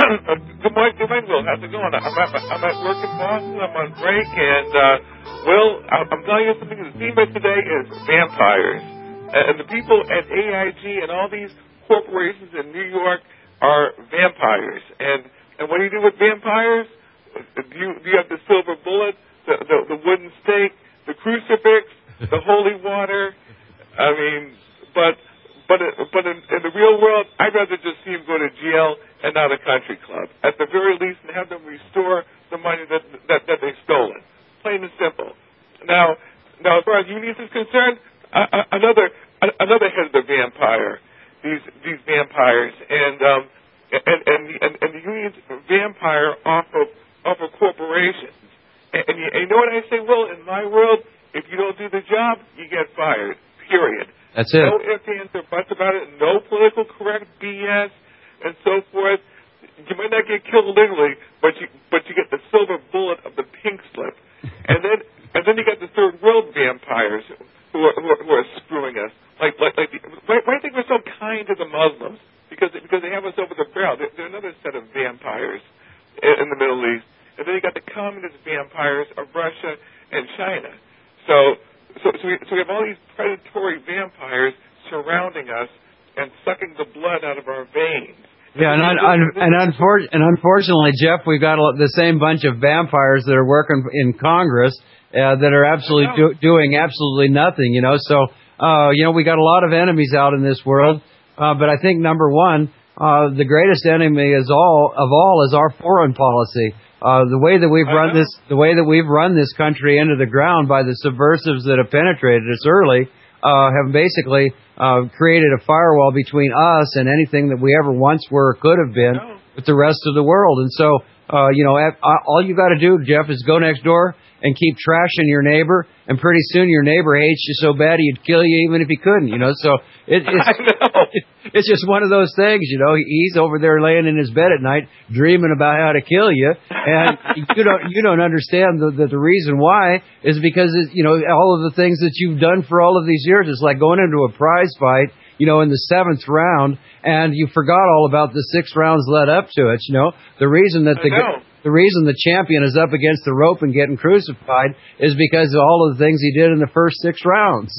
good morning, good morning, Will. How's it going? I'm at, I'm at work in Boston. I'm on break, and uh, Will, I'm telling you something. The theme of today is vampires, and the people at A I G and all these corporations in New York are vampires. And and what do you do with vampires? Do you, do you have the silver bullet, the, the the wooden stake, the crucifix, the holy water? I mean, but. But but in, in the real world, I'd rather just see him go to jail and not a country club. At the very least, and have them restore the money that that, that they've stolen. Plain and simple. Now, now as far as unions is concerned, uh, another uh, another head of the vampire. These these vampires and um and and and, and the unions vampire off of off of corporations. And, and, you, and you know what I say? Well, in my world, if you don't do the job, you get fired. Period. That's it. No ifs, ands, or buts about it. No political correct B S and so forth. You might not get killed literally, but you but you get the silver bullet of the pink slip. And then and then you got the third world vampires who are, who are, who are screwing us. Like like like the, why, why do you think we're so kind to the Muslims? Because because they have us over the barrel. They're, they're another set of vampires in, in the Middle East. And then you got the communist vampires of Russia and China. So. So, so, we, so we have all these predatory vampires surrounding us and sucking the blood out of our veins. Yeah, and un, un, and, unfor- and unfortunately, Jeff, we've got a, the same bunch of vampires that are working in Congress uh, that are absolutely do, doing absolutely nothing. You know, so uh, you know we got a lot of enemies out in this world, uh, but I think number one, uh, the greatest enemy is all of all is our foreign policy. Uh, the way that we've run this, the way that we've run this country into the ground by the subversives that have penetrated us early, uh, have basically uh, created a firewall between us and anything that we ever once were or could have been with the rest of the world. And so, uh, you know, all you got to do, Jeff, is go next door and keep trashing your neighbor, and pretty soon your neighbor hates you so bad he'd kill you even if he couldn't, you know. So it, it's, it, it's just one of those things, you know. He's over there laying in his bed at night dreaming about how to kill you, and you don't you don't understand the, the, the reason why is because, it, you know, all of the things that you've done for all of these years. It's like going into a prize fight, you know, in the seventh round, and you forgot all about the six rounds led up to it, you know. The reason that the The reason the champion is up against the rope and getting crucified is because of all of the things he did in the first six rounds.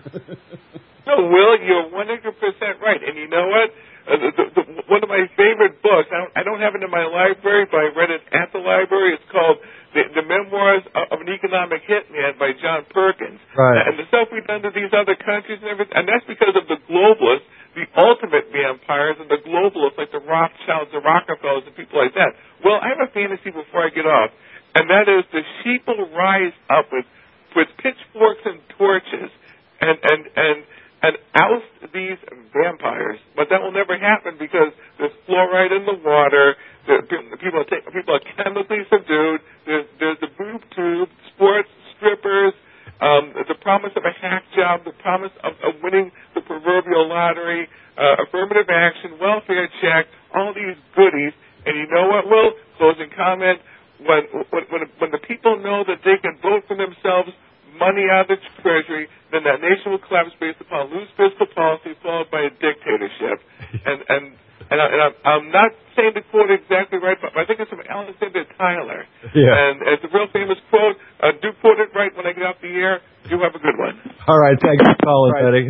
No, Will, you're one hundred percent right. And you know what? Uh, the, the, the, one of my favorite books, I don't, I don't have it in my library, but I read it at the library. It's called The, the Memoirs of an Economic Hitman by John Perkins. Right. And the stuff we've done to these other countries and everything, and that's because of the globalists, the ultimate vampires, and the globalists like the Rothschilds, the Rockefellers, and people like that. Well, I have a fantasy before I get off, and that is the sheep will rise up with, with pitchforks and torches and, and, and, and oust these vampires. But that will never happen because there's fluoride in the water, the, people, are take, people are chemically subdued, there's, there's the boob tube, sports, strippers, um, the promise of a hack job, the promise of, of winning the proverbial lottery, uh, affirmative action, welfare check, all these goodies. And you know what, Will? Closing comment. When, when, when, when the people know that they can vote for themselves, money out of the treasury, then that nation will collapse based upon loose fiscal policy followed by a dictatorship. And and and, I, and I'm, I'm not saying the quote exactly right, but I think it's from Alexander Tyler. Yeah. And it's a real famous quote. Uh, do quote it right when I get off the air. You have a good one. All right, thanks for calling, Betty.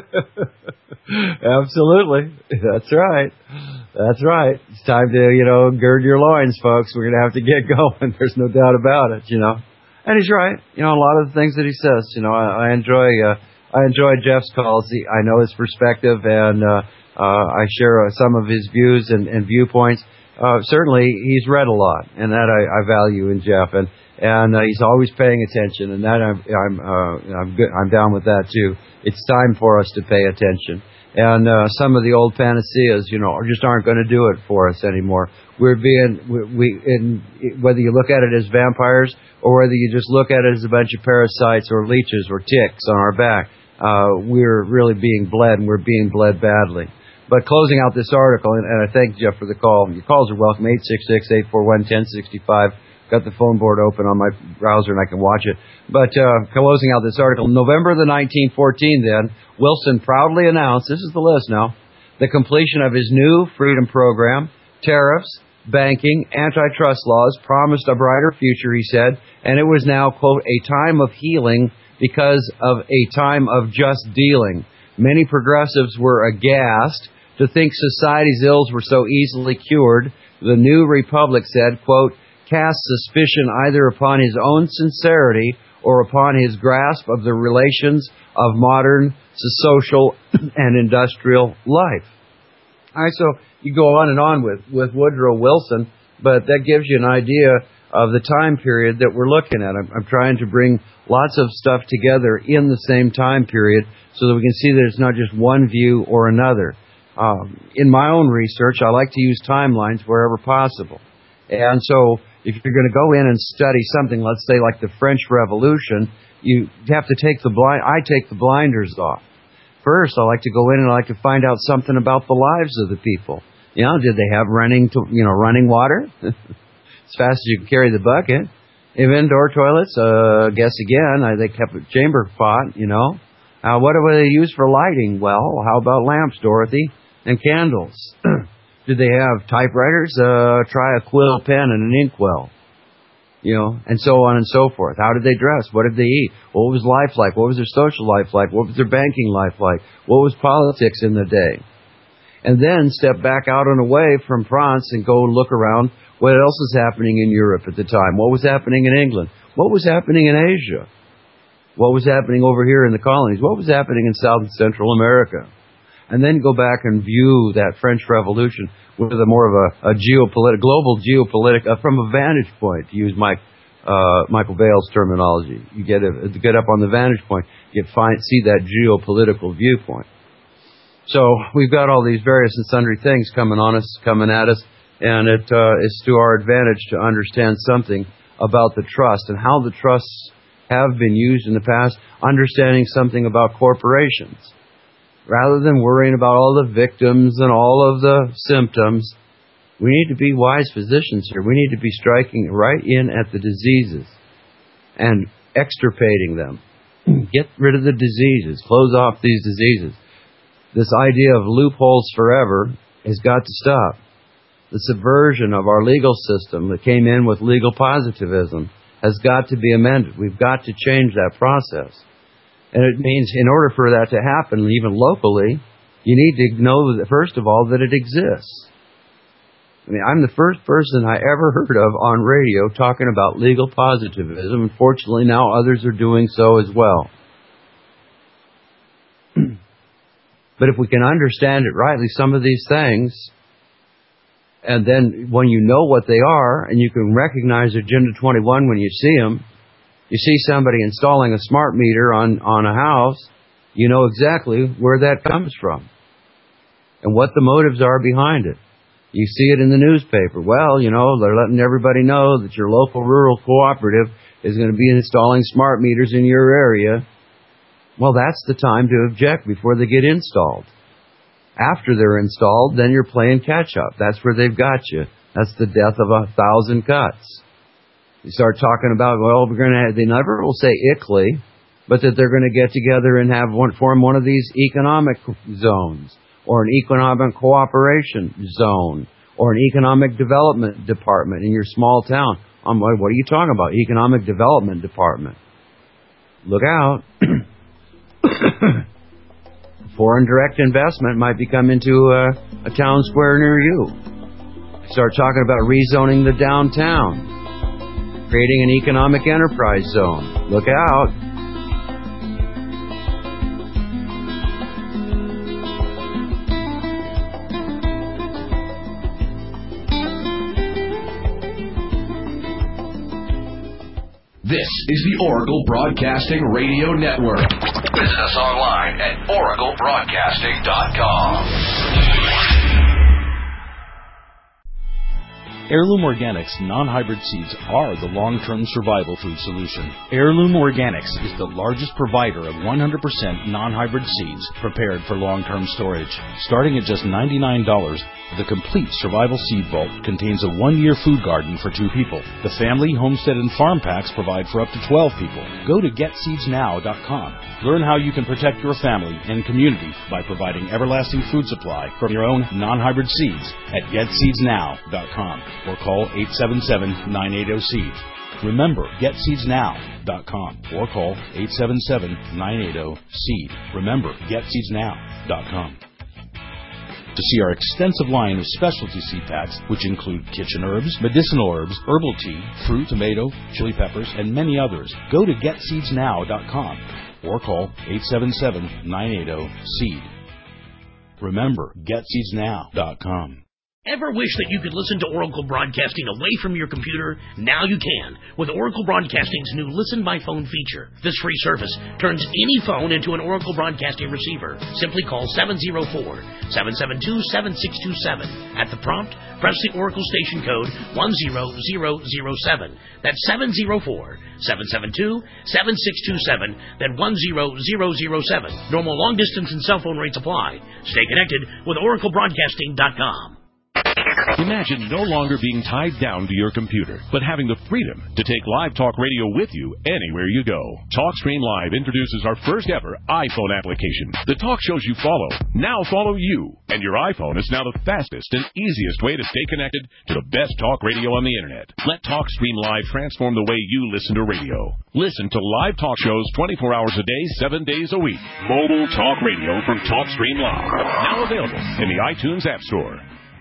Absolutely. That's right. That's right. It's time to, you know, gird your loins, folks. We're going to have to get going. There's no doubt about it, you know. And he's right. You know, a lot of the things that he says, you know, I, I enjoy, uh, I enjoy Jeff's calls. He, I know his perspective, and uh, uh, I share uh, some of his views and, and viewpoints. Uh, certainly, he's read a lot, and that I, I value in Jeff, and and uh, he's always paying attention, and that I'm I'm uh, I'm good. I'm down with that too. It's time for us to pay attention, and uh, some of the old panaceas, you know, just aren't going to do it for us anymore. We're being we, we in whether you look at it as vampires or whether you just look at it as a bunch of parasites or leeches or ticks on our back. Uh, we're really being bled, and we're being bled badly. But closing out this article, and, and I thank Jeff for the call. Your calls are welcome, eight six six, eight four one, one oh six five. Got the phone board open on my browser, and I can watch it. But uh, closing out this article, November the nineteen fourteen, then, Wilson proudly announced, this is the list now, the completion of his new freedom program. Tariffs, banking, antitrust laws promised a brighter future, he said, and it was now, quote, a time of healing because of a time of just dealing. Many progressives were aghast to think society's ills were so easily cured. The New Republic said, quote, cast suspicion either upon his own sincerity or upon his grasp of the relations of modern social and industrial life. All right, so you go on and on with, with Woodrow Wilson, but that gives you an idea of the time period that we're looking at. I'm, I'm trying to bring lots of stuff together in the same time period so that we can see that it's not just one view or another. Um, in my own research, I like to use timelines wherever possible. And so if you're going to go in and study something, let's say like the French Revolution, you have to take the blind. I take the blinders off. First, I like to go in and I like to find out something about the lives of the people. You know, did they have running, to, you know, running water? As fast as you can carry the bucket. If indoor toilets, uh, guess again, uh, they kept a chamber pot, you know. Uh, what do they use for lighting? Well, how about lamps, Dorothy? And candles. Did they have typewriters? Uh, try a quill pen and an inkwell. You know, and so on and so forth. How did they dress? What did they eat? What was life like? What was their social life like? What was their banking life like? What was politics in the day? And then step back out and away from France and go look around. What else is happening in Europe at the time? What was happening in England? What was happening in Asia? What was happening over here in the colonies? What was happening in South and Central America? And then go back and view that French Revolution with a more of a, a geopolitical, global geopolitical, uh, from a vantage point, to use Mike, uh, Michael Bale's terminology. You get a, get up on the vantage point, you find, see that geopolitical viewpoint. So we've got all these various and sundry things coming on us, coming at us, and it uh, is to our advantage to understand something about the trust and how the trusts have been used in the past, understanding something about corporations. Rather than worrying about all the victims and all of the symptoms, we need to be wise physicians here. We need to be striking right in at the diseases and extirpating them. Get rid of the diseases. Close off these diseases. This idea of loopholes forever has got to stop. The subversion of our legal system that came in with legal positivism has got to be amended. We've got to change that process. And it means in order for that to happen, even locally, you need to know, that, first of all, that it exists. I mean, I'm the first person I ever heard of on radio talking about legal positivism. Unfortunately, now others are doing so as well. But if we can understand it rightly, some of these things, and then when you know what they are, and you can recognize Agenda twenty-one when you see them, you see somebody installing a smart meter on, on a house, you know exactly where that comes from and what the motives are behind it. You see it in the newspaper. Well, you know, they're letting everybody know that your local rural cooperative is going to be installing smart meters in your area. Well, that's the time to object before they get installed. After they're installed, then you're playing catch-up. That's where they've got you. That's the death of a thousand cuts. You start talking about, well, we're going to, they never will say I C L I, but that they're going to get together and have one, form one of these economic zones. or an economic cooperation zone, or an economic development department in your small town. Um, what are you talking about? Economic development department. Look out. Foreign direct investment might be coming to a, a town square near you. Start talking about rezoning the downtown, creating an economic enterprise zone. Look out. This is the Oracle Broadcasting Radio Network. Visit us online at oracle broadcasting dot com. Heirloom Organics non-hybrid seeds are the long-term survival food solution. Heirloom Organics is the largest provider of one hundred percent non-hybrid seeds prepared for long-term storage. Starting at just ninety-nine dollars, the complete survival seed vault contains a one-year food garden for two people. The family, homestead, and farm packs provide for up to twelve people. Go to get seeds now dot com. Learn how you can protect your family and community by providing everlasting food supply from your own non-hybrid seeds at get seeds now dot com. Or call eight seven seven, nine eight zero, seed. Remember, get seeds now dot com or call eight seven seven, nine eight zero, seed. Remember, get seeds now dot com. To see our extensive line of specialty seed packs, which include kitchen herbs, medicinal herbs, herbal tea, fruit, tomato, chili peppers, and many others, go to get seeds now dot com or call eight seven seven, nine eight zero, seed. Remember, get seeds now dot com. Ever wish that you could listen to Oracle Broadcasting away from your computer? Now you can, with Oracle Broadcasting's new Listen by Phone feature. This free service turns any phone into an Oracle Broadcasting receiver. Simply call seven zero four, seven seven two, seven six two seven. At the prompt, press the Oracle station code one zero zero zero seven. That's seven zero four, seven seven two, seven six two seven, then one zero zero zero seven. Normal long distance and cell phone rates apply. Stay connected with oracle broadcasting dot com. Imagine no longer being tied down to your computer, but having the freedom to take Live Talk Radio with you anywhere you go. TalkStream Live introduces our first ever iPhone application. The talk shows you follow now follow you, and your iPhone is now the fastest and easiest way to stay connected to the best talk radio on the internet. Let TalkStream Live transform the way you listen to radio. Listen to live talk shows twenty-four hours a day, seven days a week. Mobile talk radio from TalkStream Live. Now available in the iTunes App Store.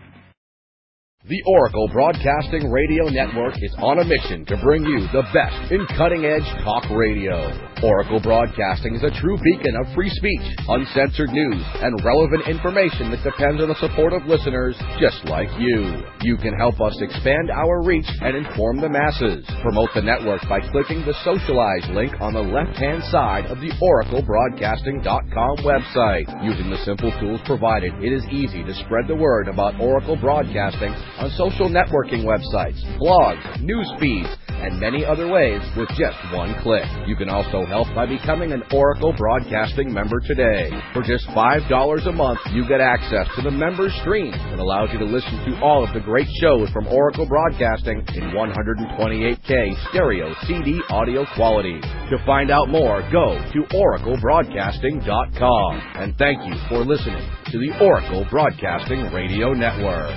The Oracle Broadcasting Radio Network is on a mission to bring you the best in cutting-edge talk radio. Oracle Broadcasting is a true beacon of free speech, uncensored news, and relevant information that depends on the support of listeners just like you. You can help us expand our reach and inform the masses. Promote the network by clicking the Socialize link on the left-hand side of the oracle broadcasting dot com website. Using the simple tools provided, it is easy to spread the word about Oracle Broadcasting on social networking websites, blogs, news feeds, and many other ways with just one click. You can also help by becoming an Oracle Broadcasting member today. For just five dollars a month, you get access to the member stream that allows you to listen to all of the great shows from Oracle Broadcasting in one twenty-eight K stereo C D audio quality. To find out more, go to oracle broadcasting dot com. And thank you for listening to the Oracle Broadcasting Radio Network.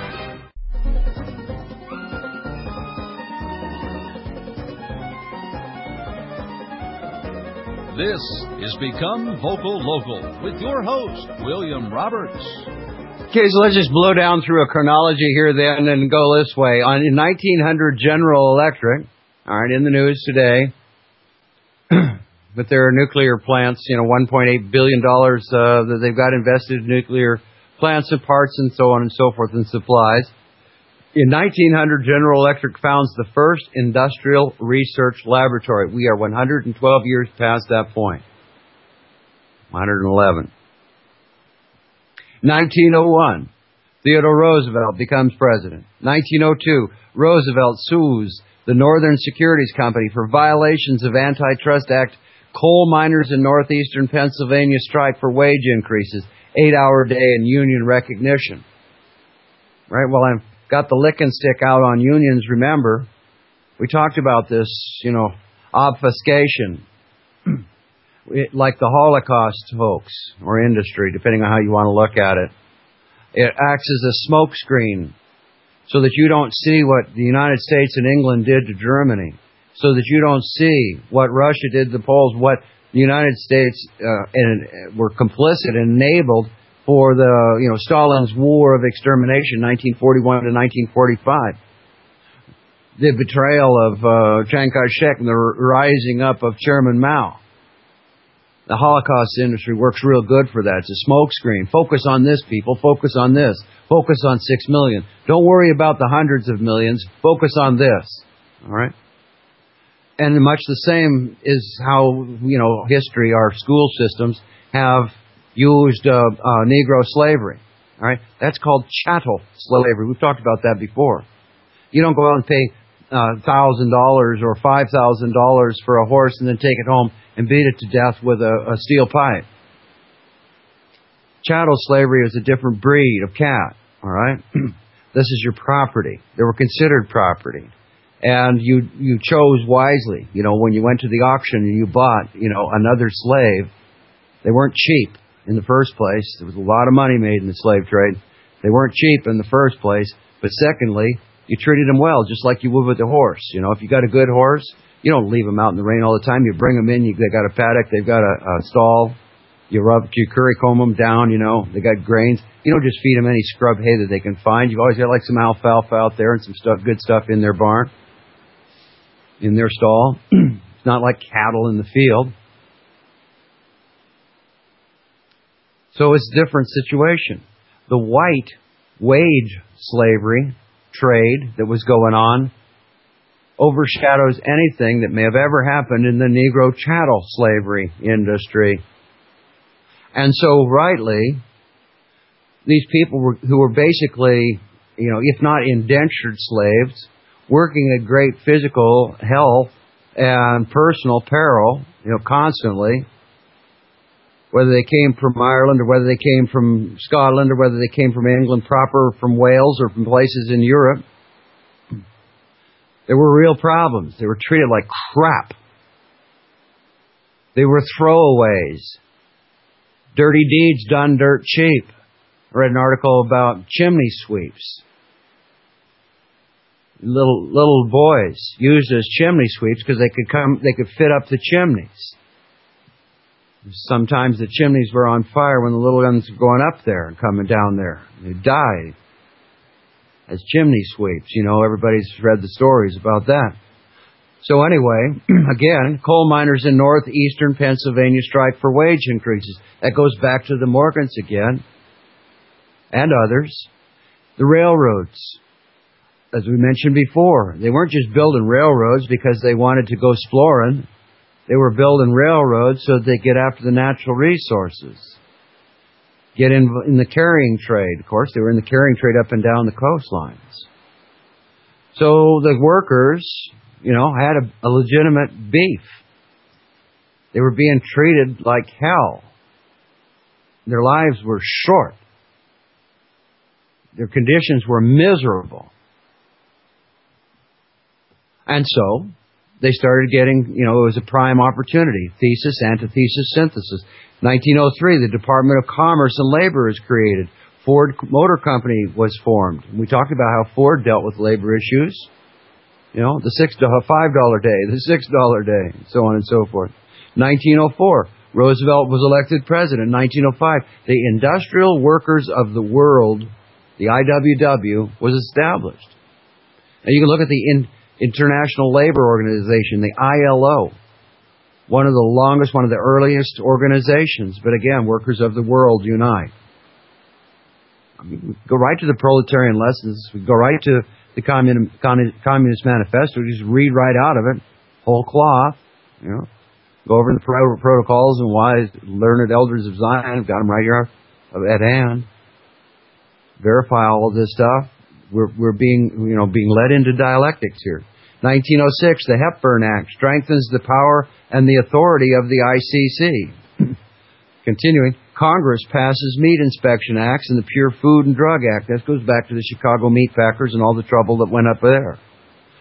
This is Become Vocal Local with your host, William Roberts. Okay, so let's just blow down through a chronology here then and go this way. On in nineteen hundred, General Electric, all right, in the news today, with their nuclear plants, you know, one point eight billion dollars uh, that they've got invested in nuclear plants and parts and so on and so forth and supplies. In nineteen hundred, General Electric founds the first industrial research laboratory. We are one hundred twelve years past that point. one hundred eleven. nineteen oh one, Theodore Roosevelt becomes president. nineteen oh two, Roosevelt sues the Northern Securities Company for violations of Antitrust Act. Coal miners in northeastern Pennsylvania strike for wage increases, eight-hour day, and union recognition. Right, well, I've got the licking stick out on unions, remember. We talked about this, you know, obfuscation. it, like the Holocaust hoax or industry, depending on how you want to look at it. It acts as a smoke screen so that you don't see what the United States and England did to Germany, so that you don't see what Russia did to the Poles, what the United States uh, and were complicit and enabled for the, you know, Stalin's war of extermination, nineteen forty-one to nineteen forty-five. The betrayal of uh, Chiang Kai-shek and the rising up of Chairman Mao. The Holocaust industry works real good for that. It's a smokescreen. Focus on this, people. Focus on this. Focus on six million. Don't worry about the hundreds of millions. Focus on this. All right? And much the same is how, you know, history, our school systems have used uh, uh, Negro slavery. All right? That's called chattel slavery. We've talked about that before. You don't go out and pay uh, one thousand dollars or five thousand dollars for a horse and then take it home and beat it to death with a, a steel pipe. Chattel slavery is a different breed of cat, all right? This is your property. They were considered property. And you you chose wisely. You know, when you went to the auction and you bought, you know, another slave, they weren't cheap in the first place. There was a lot of money made in the slave trade. They weren't cheap in the first place. But secondly, you treated them well, just like you would with a horse. You know, if you got a good horse, you don't leave them out in the rain all the time. You bring them in. You, they got a paddock. They've got a, a stall. You rub, you curry comb them down. You know, they got grains. You don't just feed them any scrub hay that they can find. You've always got like some alfalfa out there and some stuff, good stuff in their barn, in their stall. It's not like cattle in the field. So it's a different situation. The white wage slavery trade that was going on overshadows anything that may have ever happened in the Negro chattel slavery industry. And so, rightly, these people were, who were basically, you know, if not indentured slaves, working at great physical health and personal peril, you know, constantly, whether they came from Ireland or whether they came from Scotland or whether they came from England proper, from Wales or from places in Europe. There were real problems. They were treated like crap. They were throwaways. Dirty deeds done dirt cheap. I read an article about chimney sweeps. Little little boys used as chimney sweeps because they could come, they could fit up the chimneys. Sometimes the chimneys were on fire when the little ones were going up there and coming down there. They died as chimney sweeps. You know, everybody's read the stories about that. So anyway, again, coal miners in northeastern Pennsylvania strike for wage increases. That goes back to the Morgans again and others. The railroads, as we mentioned before, they weren't just building railroads because they wanted to go exploring. They were building railroads so that they get after the natural resources. Get in, in the carrying trade. Of course, they were in the carrying trade up and down the coastlines. So the workers, you know, had a, a legitimate beef. They were being treated like hell. Their lives were short. Their conditions were miserable. And so they started getting, you know, it was a prime opportunity. Thesis, antithesis, synthesis. nineteen oh three, the Department of Commerce and Labor is created. Ford Motor Company was formed. We talked about how Ford dealt with labor issues. You know, the six dollar, five dollar day, the six dollar day, so on and so forth. nineteen oh four, Roosevelt was elected president. nineteen oh five, the Industrial Workers of the World, the I W W, was established. Now you can look at the in, International Labor Organization, the I L O, one of the longest, one of the earliest organizations. But again, workers of the world unite. I mean, we go right to the proletarian lessons. We go right to the Commun- Communist Manifesto. We just read right out of it, whole cloth. You know, go over the pro- protocols and wise, learned elders of Zion. Got them right here at hand. Verify all of this stuff. We're, we're being, you know, being led into dialectics here. nineteen oh six, the Hepburn Act strengthens the power and the authority of the I C C. Continuing, Congress passes meat inspection acts and the Pure Food and Drug Act. That goes back to the Chicago meat packers and all the trouble that went up there.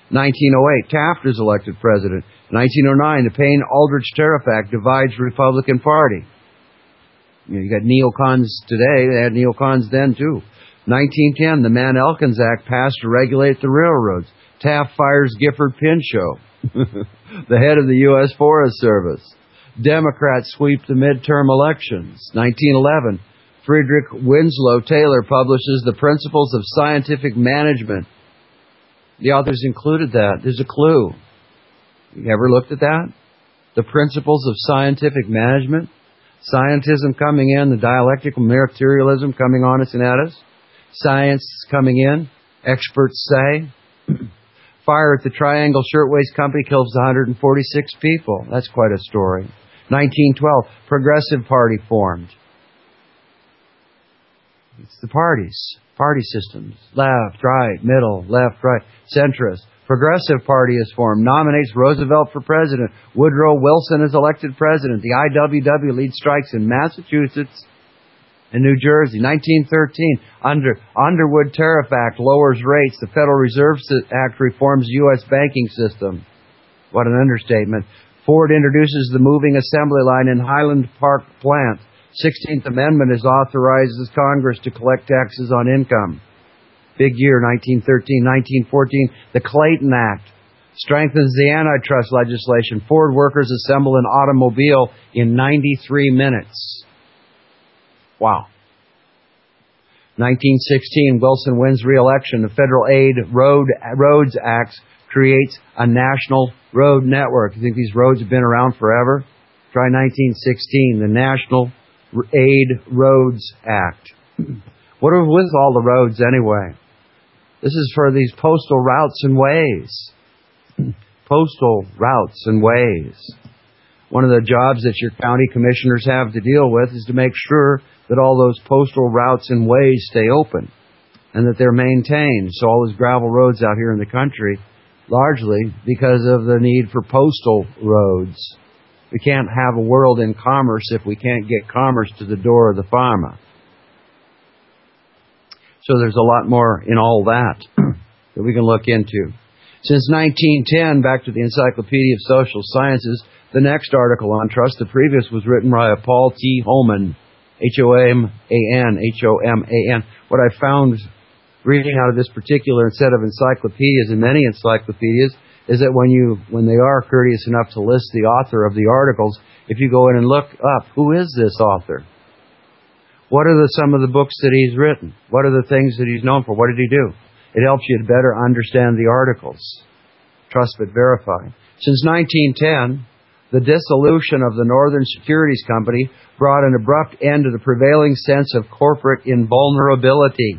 nineteen oh eight, Taft is elected president. nineteen oh nine, the Payne-Aldrich Tariff Act divides the Republican Party. You know, you got neocons today. They had neocons then, too. nineteen ten, the Mann-Elkins Act passed to regulate the railroads. Taft fires Gifford Pinchot, the head of the U S Forest Service. Democrats sweep the midterm elections. nineteen eleven, Friedrich Winslow Taylor publishes The Principles of Scientific Management. The authors included that. There's a clue. You ever looked at that? The Principles of Scientific Management. Scientism coming in, the dialectical materialism coming on us and at us. Science coming in. Experts say. Fire at the Triangle Shirtwaist Company kills one hundred forty-six people. That's quite a story. nineteen twelve, Progressive Party formed. It's the parties. Party systems. Left, right, middle, left, right, centrist. Progressive Party is formed. Nominates Roosevelt for president. Woodrow Wilson is elected president. The I W W leads strikes in Massachusetts and New Jersey. nineteen thirteen, under Underwood Tariff Act lowers rates. The Federal Reserve Act reforms U S banking system. What an understatement. Ford introduces the moving assembly line in Highland Park plant. sixteenth Amendment is authorizes Congress to collect taxes on income. Big year, nineteen thirteen. nineteen fourteen, the Clayton Act strengthens the antitrust legislation. Ford workers assemble an automobile in ninety-three minutes. Wow. nineteen sixteen, Wilson wins re-election. The Federal Aid Road Roads Act creates a national road network. You think these roads have been around forever? Try nineteen sixteen, the National Aid Roads Act. What are with all the roads anyway? This is for these postal routes and ways. Postal routes and ways. One of the jobs that your county commissioners have to deal with is to make sure that all those postal routes and ways stay open and that they're maintained. So all those gravel roads out here in the country, largely because of the need for postal roads. We can't have a world in commerce if we can't get commerce to the door of the farmer. So there's a lot more in all that that we can look into. Since nineteen ten, back to the Encyclopedia of Social Sciences, the next article on trust, the previous was written by Paul T. Homan, H O M A N, H O M A N. What I found reading out of this particular set of encyclopedias and many encyclopedias is that when you, when they are courteous enough to list the author of the articles, if you go in and look up, who is this author? What are the, some of the books that he's written? What are the things that he's known for? What did he do? It helps you to better understand the articles. Trust but verify. Since nineteen ten, the dissolution of the Northern Securities Company brought an abrupt end to the prevailing sense of corporate invulnerability.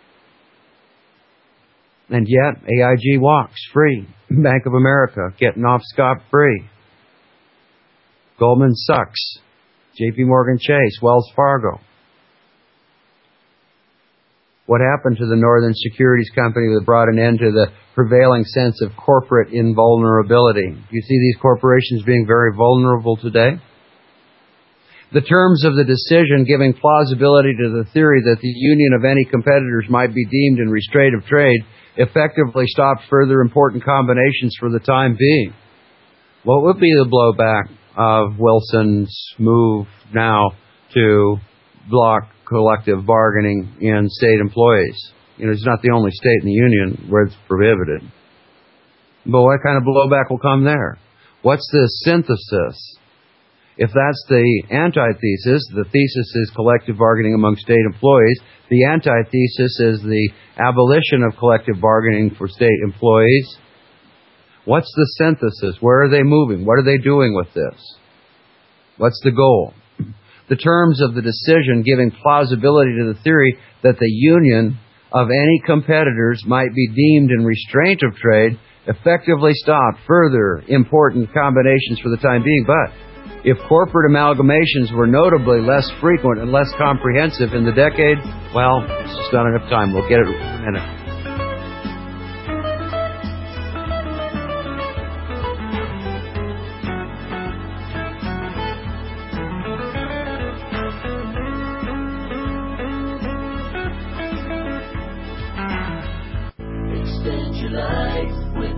And yet, A I G walks free. Bank of America getting off scot-free. Goldman sucks. J P Morgan Chase, Wells Fargo. What happened to the Northern Securities Company that brought an end to the prevailing sense of corporate invulnerability? You see these corporations being very vulnerable today? The terms of the decision giving plausibility to the theory that the union of any competitors might be deemed in restraint of trade effectively stopped further important combinations for the time being. What would be the blowback of Wilson's move now to block collective bargaining in state employees? You know, it's not the only state in the union where it's prohibited. But what kind of blowback will come there? What's the synthesis? If that's the antithesis, the thesis is collective bargaining among state employees. The antithesis is the abolition of collective bargaining for state employees. What's the synthesis? Where are they moving? What are they doing with this? What's the goal? The terms of the decision giving plausibility to the theory that the union of any competitors might be deemed in restraint of trade effectively stopped further important combinations for the time being. But if corporate amalgamations were notably less frequent and less comprehensive in the decade, well, it's just not enough time. We'll get it in a minute. Extend your life. life with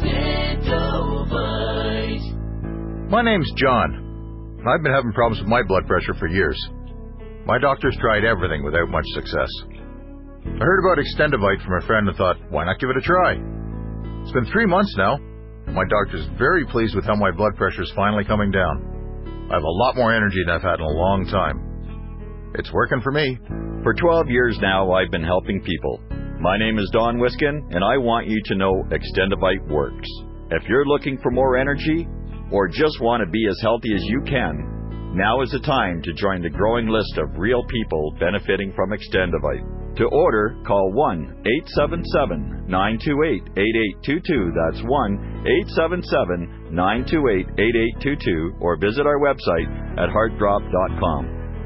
Extendovite. My name's John. I've been having problems with my blood pressure for years. My doctor's tried everything without much success. I heard about Extendovite from a friend and thought, why not give it a try? It's been three months now. My doctor's very pleased with how my blood pressure's finally coming down. I have a lot more energy than I've had in a long time. It's working for me. For twelve years now, I've been helping people. My name is Don Wiskin, and I want you to know Extendovite works. If you're looking for more energy, or just want to be as healthy as you can, now is the time to join the growing list of real people benefiting from Extendovite. To order, call one eight seven seven, nine two eight, eight eight two two. That's one eight seven seven, nine two eight, eight eight two two, or visit our website at heartdrop dot com.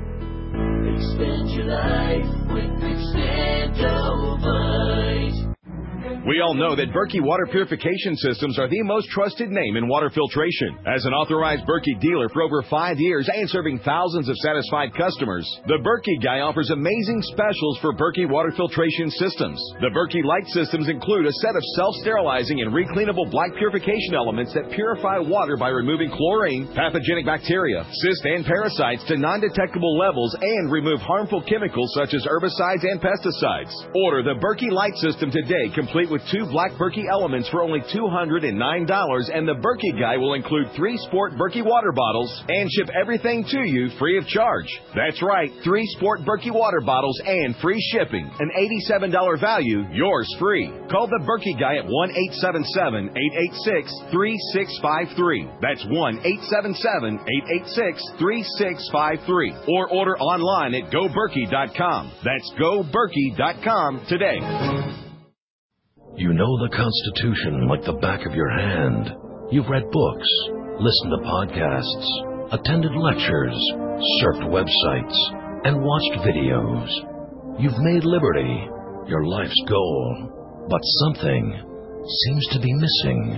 Extend your life with Extendovite. We all know that Berkey Water Purification Systems are the most trusted name in water filtration. As an authorized Berkey dealer for over five years and serving thousands of satisfied customers, the Berkey Guy offers amazing specials for Berkey Water Filtration Systems. The Berkey Light Systems include a set of self-sterilizing and recleanable black purification elements that purify water by removing chlorine, pathogenic bacteria, cysts, and parasites to non-detectable levels and remove harmful chemicals such as herbicides and pesticides. Order the Berkey Light System today, complete with two black Berkey elements for only two hundred nine dollars, and the Berkey Guy will include three Sport Berkey water bottles and ship everything to you free of charge. That's right, three Sport Berkey water bottles and free shipping. An eighty-seven dollars value, yours free. Call the Berkey Guy at one eight seven seven, eight eight six, three six five three. That's one eight seven seven, eight eight six, three six five three. Or order online at go berkey dot com. That's go berkey dot com today. You know the Constitution like the back of your hand. You've read books, listened to podcasts, attended lectures, surfed websites, and watched videos. You've made liberty your life's goal, but something seems to be missing.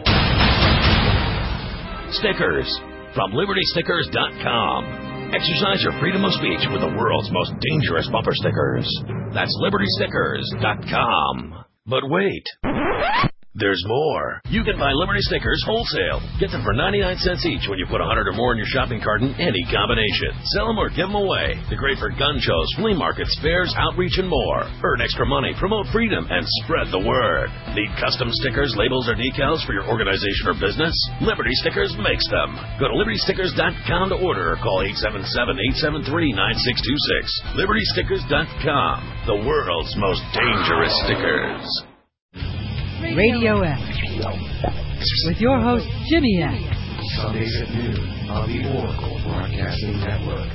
Stickers from liberty stickers dot com. Exercise your freedom of speech with the world's most dangerous bumper stickers. That's liberty stickers dot com. But wait, there's more. You can buy Liberty stickers wholesale. Get them for ninety-nine cents each when you put one hundred or more in your shopping cart in any combination. Sell them or give them away. They're great for gun shows, flea markets, fairs, outreach, and more. Earn extra money, promote freedom, and spread the word. Need custom stickers, labels, or decals for your organization or business? Liberty Stickers makes them. Go to liberty stickers dot com to order or call eight seven seven, eight seven three, nine six two six. liberty stickers dot com, the world's most dangerous stickers. Radio X with your host, Jimmy X. Sundays at noon on the Oracle Broadcasting Network.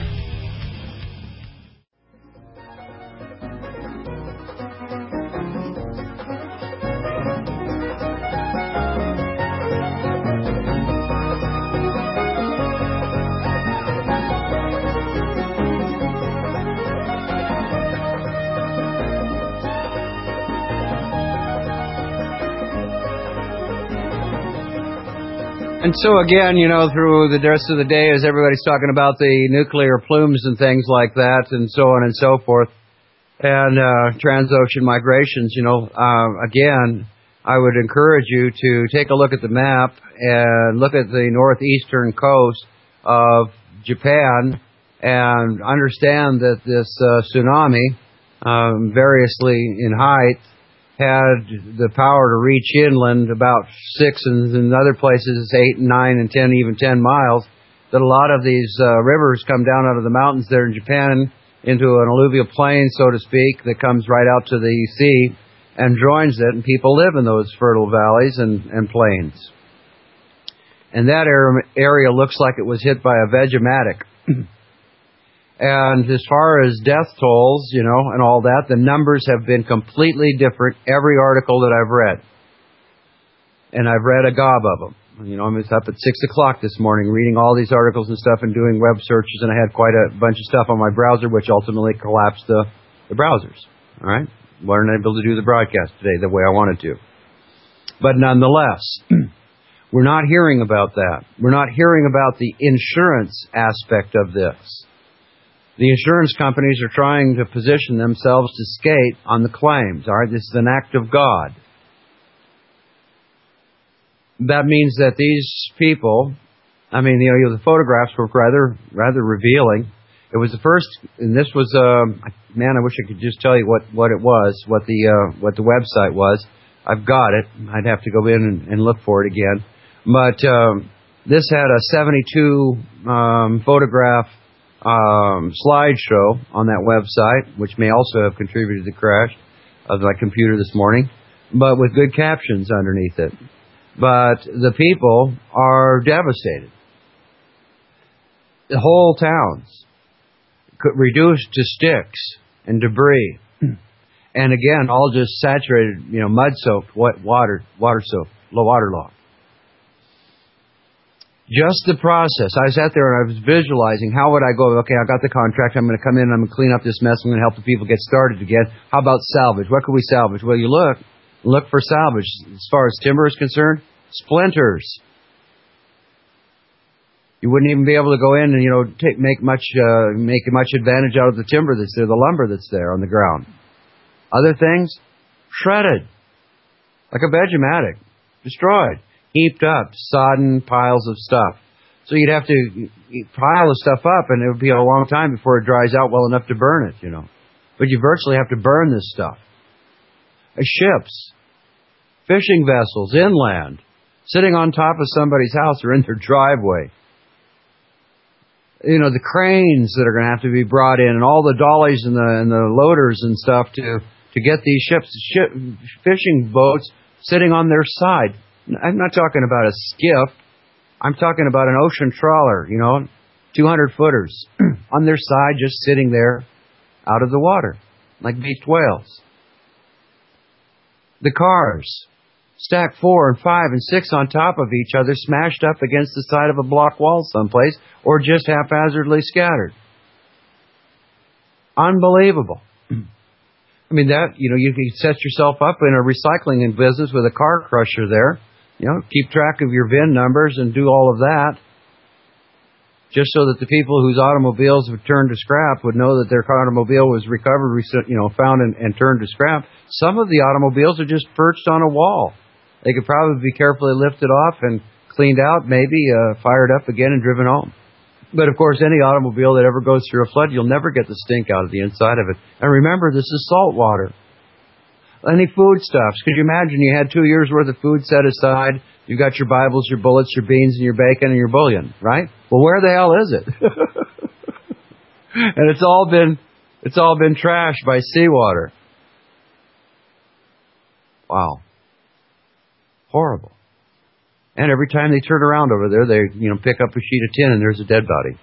And so again, you know, through the rest of the day, as everybody's talking about the nuclear plumes and things like that, and so on and so forth, and uh, transocean migrations, you know, uh, again, I would encourage you to take a look at the map and look at the northeastern coast of Japan and understand that this uh, tsunami, um, variously in height, had the power to reach inland about six, and in other places eight and nine and ten, even ten miles. That a lot of these uh, rivers come down out of the mountains there in Japan into an alluvial plain, so to speak, that comes right out to the sea and joins it, and people live in those fertile valleys and, and plains. And that area looks like it was hit by a Vegematic. And as far as death tolls, you know, and all that, the numbers have been completely different every article that I've read. And I've read a gob of them. You know, I was up at six o'clock this morning reading all these articles and stuff and doing web searches, and I had quite a bunch of stuff on my browser, which ultimately collapsed the, the browsers. All right? Weren't able to do the broadcast today the way I wanted to. But nonetheless, we're not hearing about that. We're not hearing about the insurance aspect of this. The insurance companies are trying to position themselves to skate on the claims. All right, this is an act of God. that means that these people, I mean, you know, the photographs were rather rather revealing. It was the first, and this was, um, man, I wish I could just tell you what, what it was, what the uh, what the website was. I've got it. I'd have to go in and, and look for it again. But um, this had a seventy-two um, photograph um, slideshow on that website, which may also have contributed to the crash of my computer this morning, but with good captions underneath it. But the people are devastated. The whole towns reduced to sticks and debris. And again, all just saturated, you know, mud-soaked, wet water, water-soaked, low waterlogged. Just the process. I sat there and I was visualizing, how would I go, okay, I got the contract, I'm going to come in and I'm going to clean up this mess, I'm going to help the people get started again. How about salvage? What could we salvage? Well, you look, look for salvage. As far as timber is concerned, splinters. You wouldn't even be able to go in and, you know, take, make much, uh, make much advantage out of the timber that's there, the lumber that's there on the ground. Other things, shredded, like a Vegematic, destroyed, heaped up, sodden piles of stuff. So you'd have to pile the stuff up, and it would be a long time before it dries out well enough to burn it, you know. But you virtually have to burn this stuff. Ships, fishing vessels, inland, sitting on top of somebody's house or in their driveway. You know, the cranes that are going to have to be brought in, and all the dollies and the and the loaders and stuff to to get these ships, ship, fishing boats sitting on their side. I'm not talking about a skiff. I'm talking about an ocean trawler, you know, two hundred footers on their side, just sitting there out of the water, like beaked whales. The cars, stacked four and five and six on top of each other, smashed up against the side of a block wall someplace, or just haphazardly scattered. Unbelievable. I mean, that, you know, you can set yourself up in a recycling business with a car crusher there. You know, keep track of your V I N numbers and do all of that, just so that the people whose automobiles have turned to scrap would know that their automobile was recovered, you know, found and, and turned to scrap. Some of the automobiles are just perched on a wall. They could probably be carefully lifted off and cleaned out, maybe uh, fired up again and driven home. But, of course, any automobile that ever goes through a flood, you'll never get the stink out of the inside of it. And remember, this is salt water. Any foodstuffs. Could you imagine you had two years' worth of food set aside? You've got your Bibles, your bullets, your beans, and your bacon, and your bullion, right? Well, where the hell is it? And it's all been, it's all been trashed by seawater. Wow. Horrible. And every time they turn around over there, they, you know, pick up a sheet of tin and there's a dead body.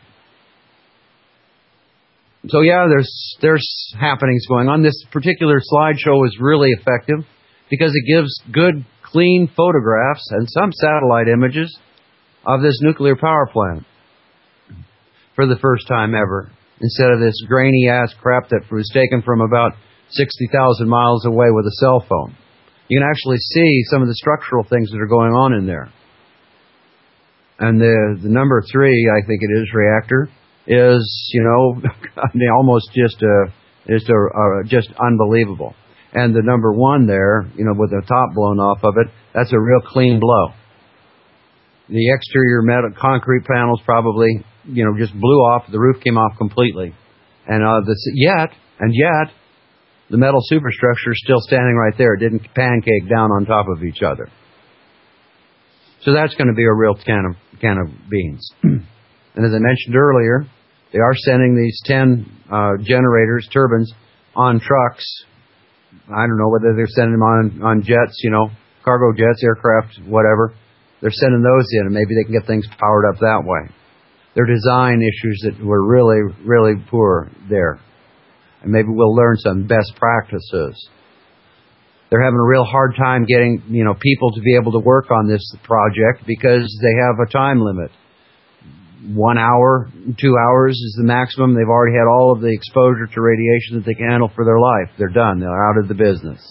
So yeah, there's there's happenings going on. This particular slideshow is really effective because it gives good, clean photographs and some satellite images of this nuclear power plant for the first time ever, instead of this grainy-ass crap that was taken from about sixty thousand miles away with a cell phone. You can actually see some of the structural things that are going on in there. And the, the number three, I think it is, reactor, is, you know, almost just a, just a, a, just unbelievable. And the number one there, you know, with the top blown off of it, that's a real clean blow. The exterior metal concrete panels probably, you know, just blew off. The roof came off completely. And uh, the, yet, and yet, the metal superstructure is still standing right there. It didn't pancake down on top of each other. So that's going to be a real can of, can of beans. And as I mentioned earlier, they are sending these ten uh, generators, turbines, on trucks. I don't know whether they're sending them on, on jets, you know, cargo jets, aircraft, whatever. They're sending those in, and maybe they can get things powered up that way. There are design issues that were really, really poor there. And maybe we'll learn some best practices. They're having a real hard time getting, you know, people to be able to work on this project because they have a time limit. One hour, two hours is the maximum. They've already had all of the exposure to radiation that they can handle for their life. They're done. They're out of the business.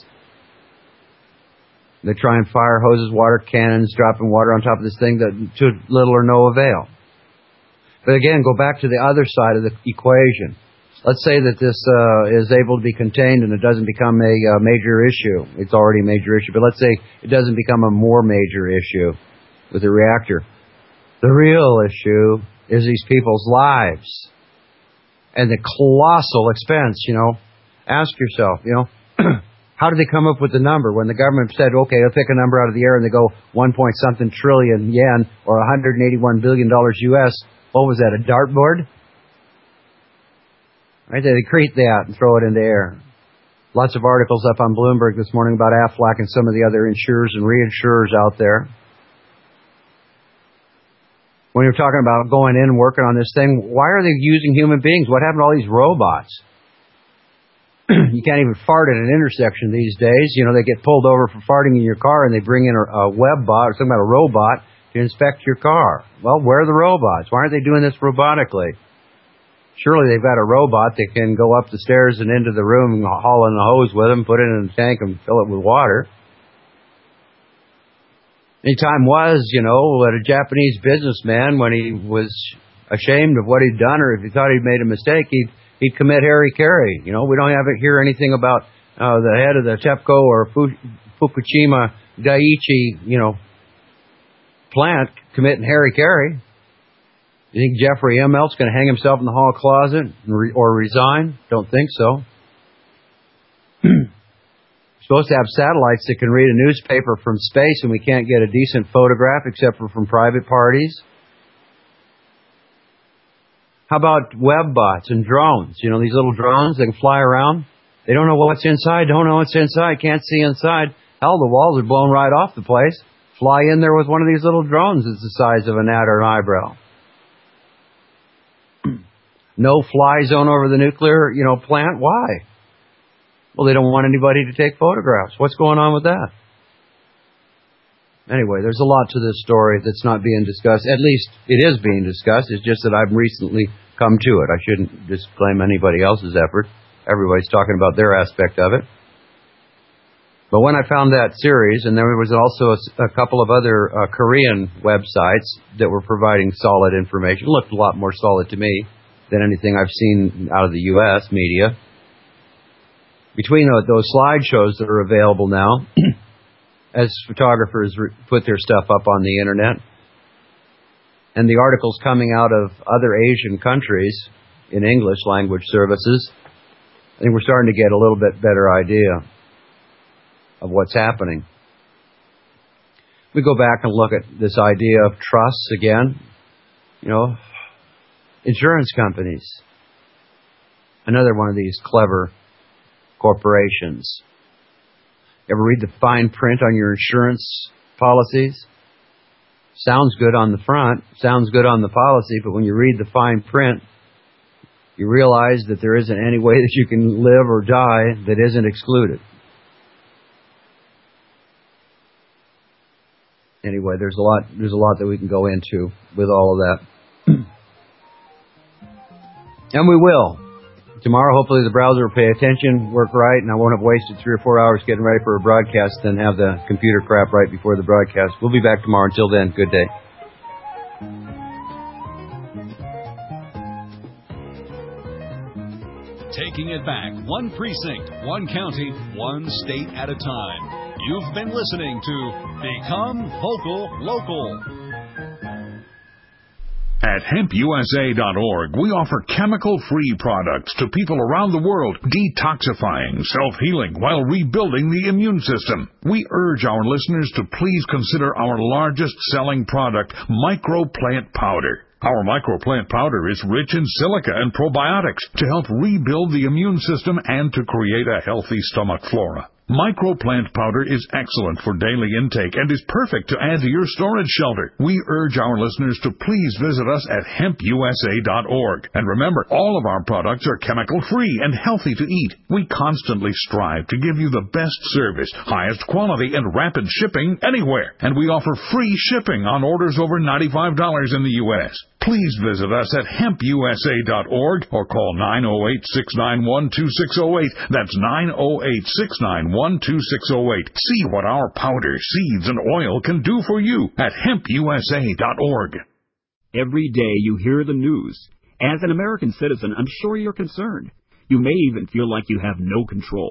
They try and fire hoses, water cannons, dropping water on top of this thing that to little or no avail. But again, go back to the other side of the equation. Let's say that this uh, is able to be contained and it doesn't become a uh, major issue. It's already a major issue, but let's say it doesn't become a more major issue. with a reactor. The real issue is these people's lives and the colossal expense, you know. Ask yourself, you know, how did they come up with the number when the government said, okay, they'll pick a number out of the air and they go one point something trillion yen or one hundred eighty-one billion dollars U S? What was that, a dartboard? Right, they create that and throw it in the air. Lots of articles up on Bloomberg this morning about Aflac and some of the other insurers and reinsurers out there. When you're talking about going in and working on this thing, why are they using human beings? What happened to all these robots? You can't even fart at an intersection these days. You know, they get pulled over for farting in your car and they bring in a, a web bot or something about a robot to inspect your car. Well, where are the robots? Why aren't they doing this robotically? Surely they've got a robot that can go up the stairs and into the room and haul in the hose with them, put it in a tank and fill it with water. Any time was, you know, that a Japanese businessman, when he was ashamed of what he'd done or if he thought he'd made a mistake, he'd, he'd commit harikiri. You know, we don't have it hear anything about uh, the head of the TEPCO or Fukushima Daiichi, you know, plant committing harikiri. You think Jeffrey Immelt's going to hang himself in the hall closet or resign? Don't think so. We're supposed to have satellites that can read a newspaper from space, and we can't get a decent photograph except for from private parties. How about web bots and drones? You know, these little drones that can fly around. They don't know what's inside, don't know what's inside, can't see inside. Hell, the walls are blown right off the place. Fly in there with one of these little drones that's the size of a gnat or an eyebrow. No fly zone over the nuclear, you know, plant. Why? Well, they don't want anybody to take photographs. What's going on with that? Anyway, there's a lot to this story that's not being discussed. At least it is being discussed. It's just that I've recently come to it. I shouldn't disclaim anybody else's effort. Everybody's talking about their aspect of it. But when I found that series, and there was also a, a couple of other uh, Korean websites that were providing solid information, it looked a lot more solid to me than anything I've seen out of the U S media. Between those slideshows that are available now, as photographers re- put their stuff up on the internet, and the articles coming out of other Asian countries in English language services, I think we're starting to get a little bit better idea of what's happening. We go back and look at this idea of trusts again. You know, insurance companies. Another one of these clever corporations. Ever read the fine print on your insurance policies? Sounds good on the front, sounds good on the policy, but when you read the fine print, you realize that there isn't any way that you can live or die that isn't excluded. Anyway, there's a lot there's a lot that we can go into with all of that. And we will. Tomorrow, hopefully the browser will pay attention, work right, and I won't have wasted three or four hours getting ready for a broadcast and have the computer crap right before the broadcast. We'll be back tomorrow. Until then, good day. Taking it back, one precinct, one county, one state at a time. You've been listening to Become Vocal Local. At hemp U S A dot org, we offer chemical-free products to people around the world, detoxifying, self-healing, while rebuilding the immune system. We urge our listeners to please consider our largest-selling product, Microplant Powder. Our Microplant Powder is rich in silica and probiotics to help rebuild the immune system and to create a healthy stomach flora. Microplant Powder is excellent for daily intake and is perfect to add to your storage shelter. We urge our listeners to please visit us at hemp U S A dot org. And remember, all of our products are chemical-free and healthy to eat. We constantly strive to give you the best service, highest quality, and rapid shipping anywhere. And we offer free shipping on orders over ninety-five dollars in the U S Please visit us at hemp U S A dot org or call nine oh eight, six nine one, two six oh eight. That's nine oh eight, six nine one, two six oh eight. See what our powder, seeds, and oil can do for you at hemp U S A dot org. Every day you hear the news. As an American citizen, I'm sure you're concerned. You may even feel like you have no control.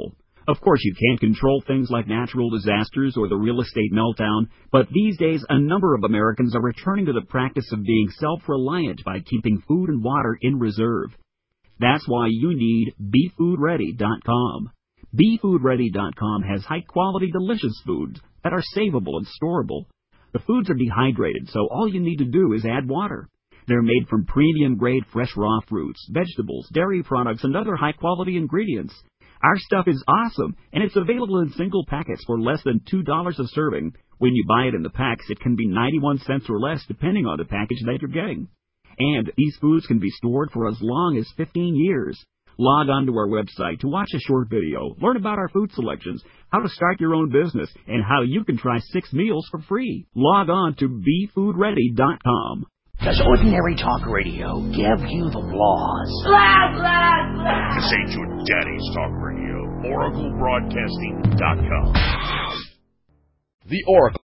Of course, you can't control things like natural disasters or the real estate meltdown, but these days a number of Americans are returning to the practice of being self-reliant by keeping food and water in reserve. That's why you need Be Food Ready dot com. Be Food Ready dot com has high-quality, delicious foods that are savable and storable. The foods are dehydrated, so all you need to do is add water. They're made from premium-grade fresh raw fruits, vegetables, dairy products, and other high-quality ingredients. Our stuff is awesome, and it's available in single packets for less than two dollars a serving. When you buy it in the packs, it can be ninety-one cents or less, depending on the package that you're getting. And these foods can be stored for as long as fifteen years. Log on to our website to watch a short video, learn about our food selections, how to start your own business, and how you can try six meals for free. Log on to Be Food Ready dot com. Does ordinary talk radio give you the laws? Blah, blah, blah. This ain't your daddy's talk radio. Oracle Broadcasting dot com. The Oracle.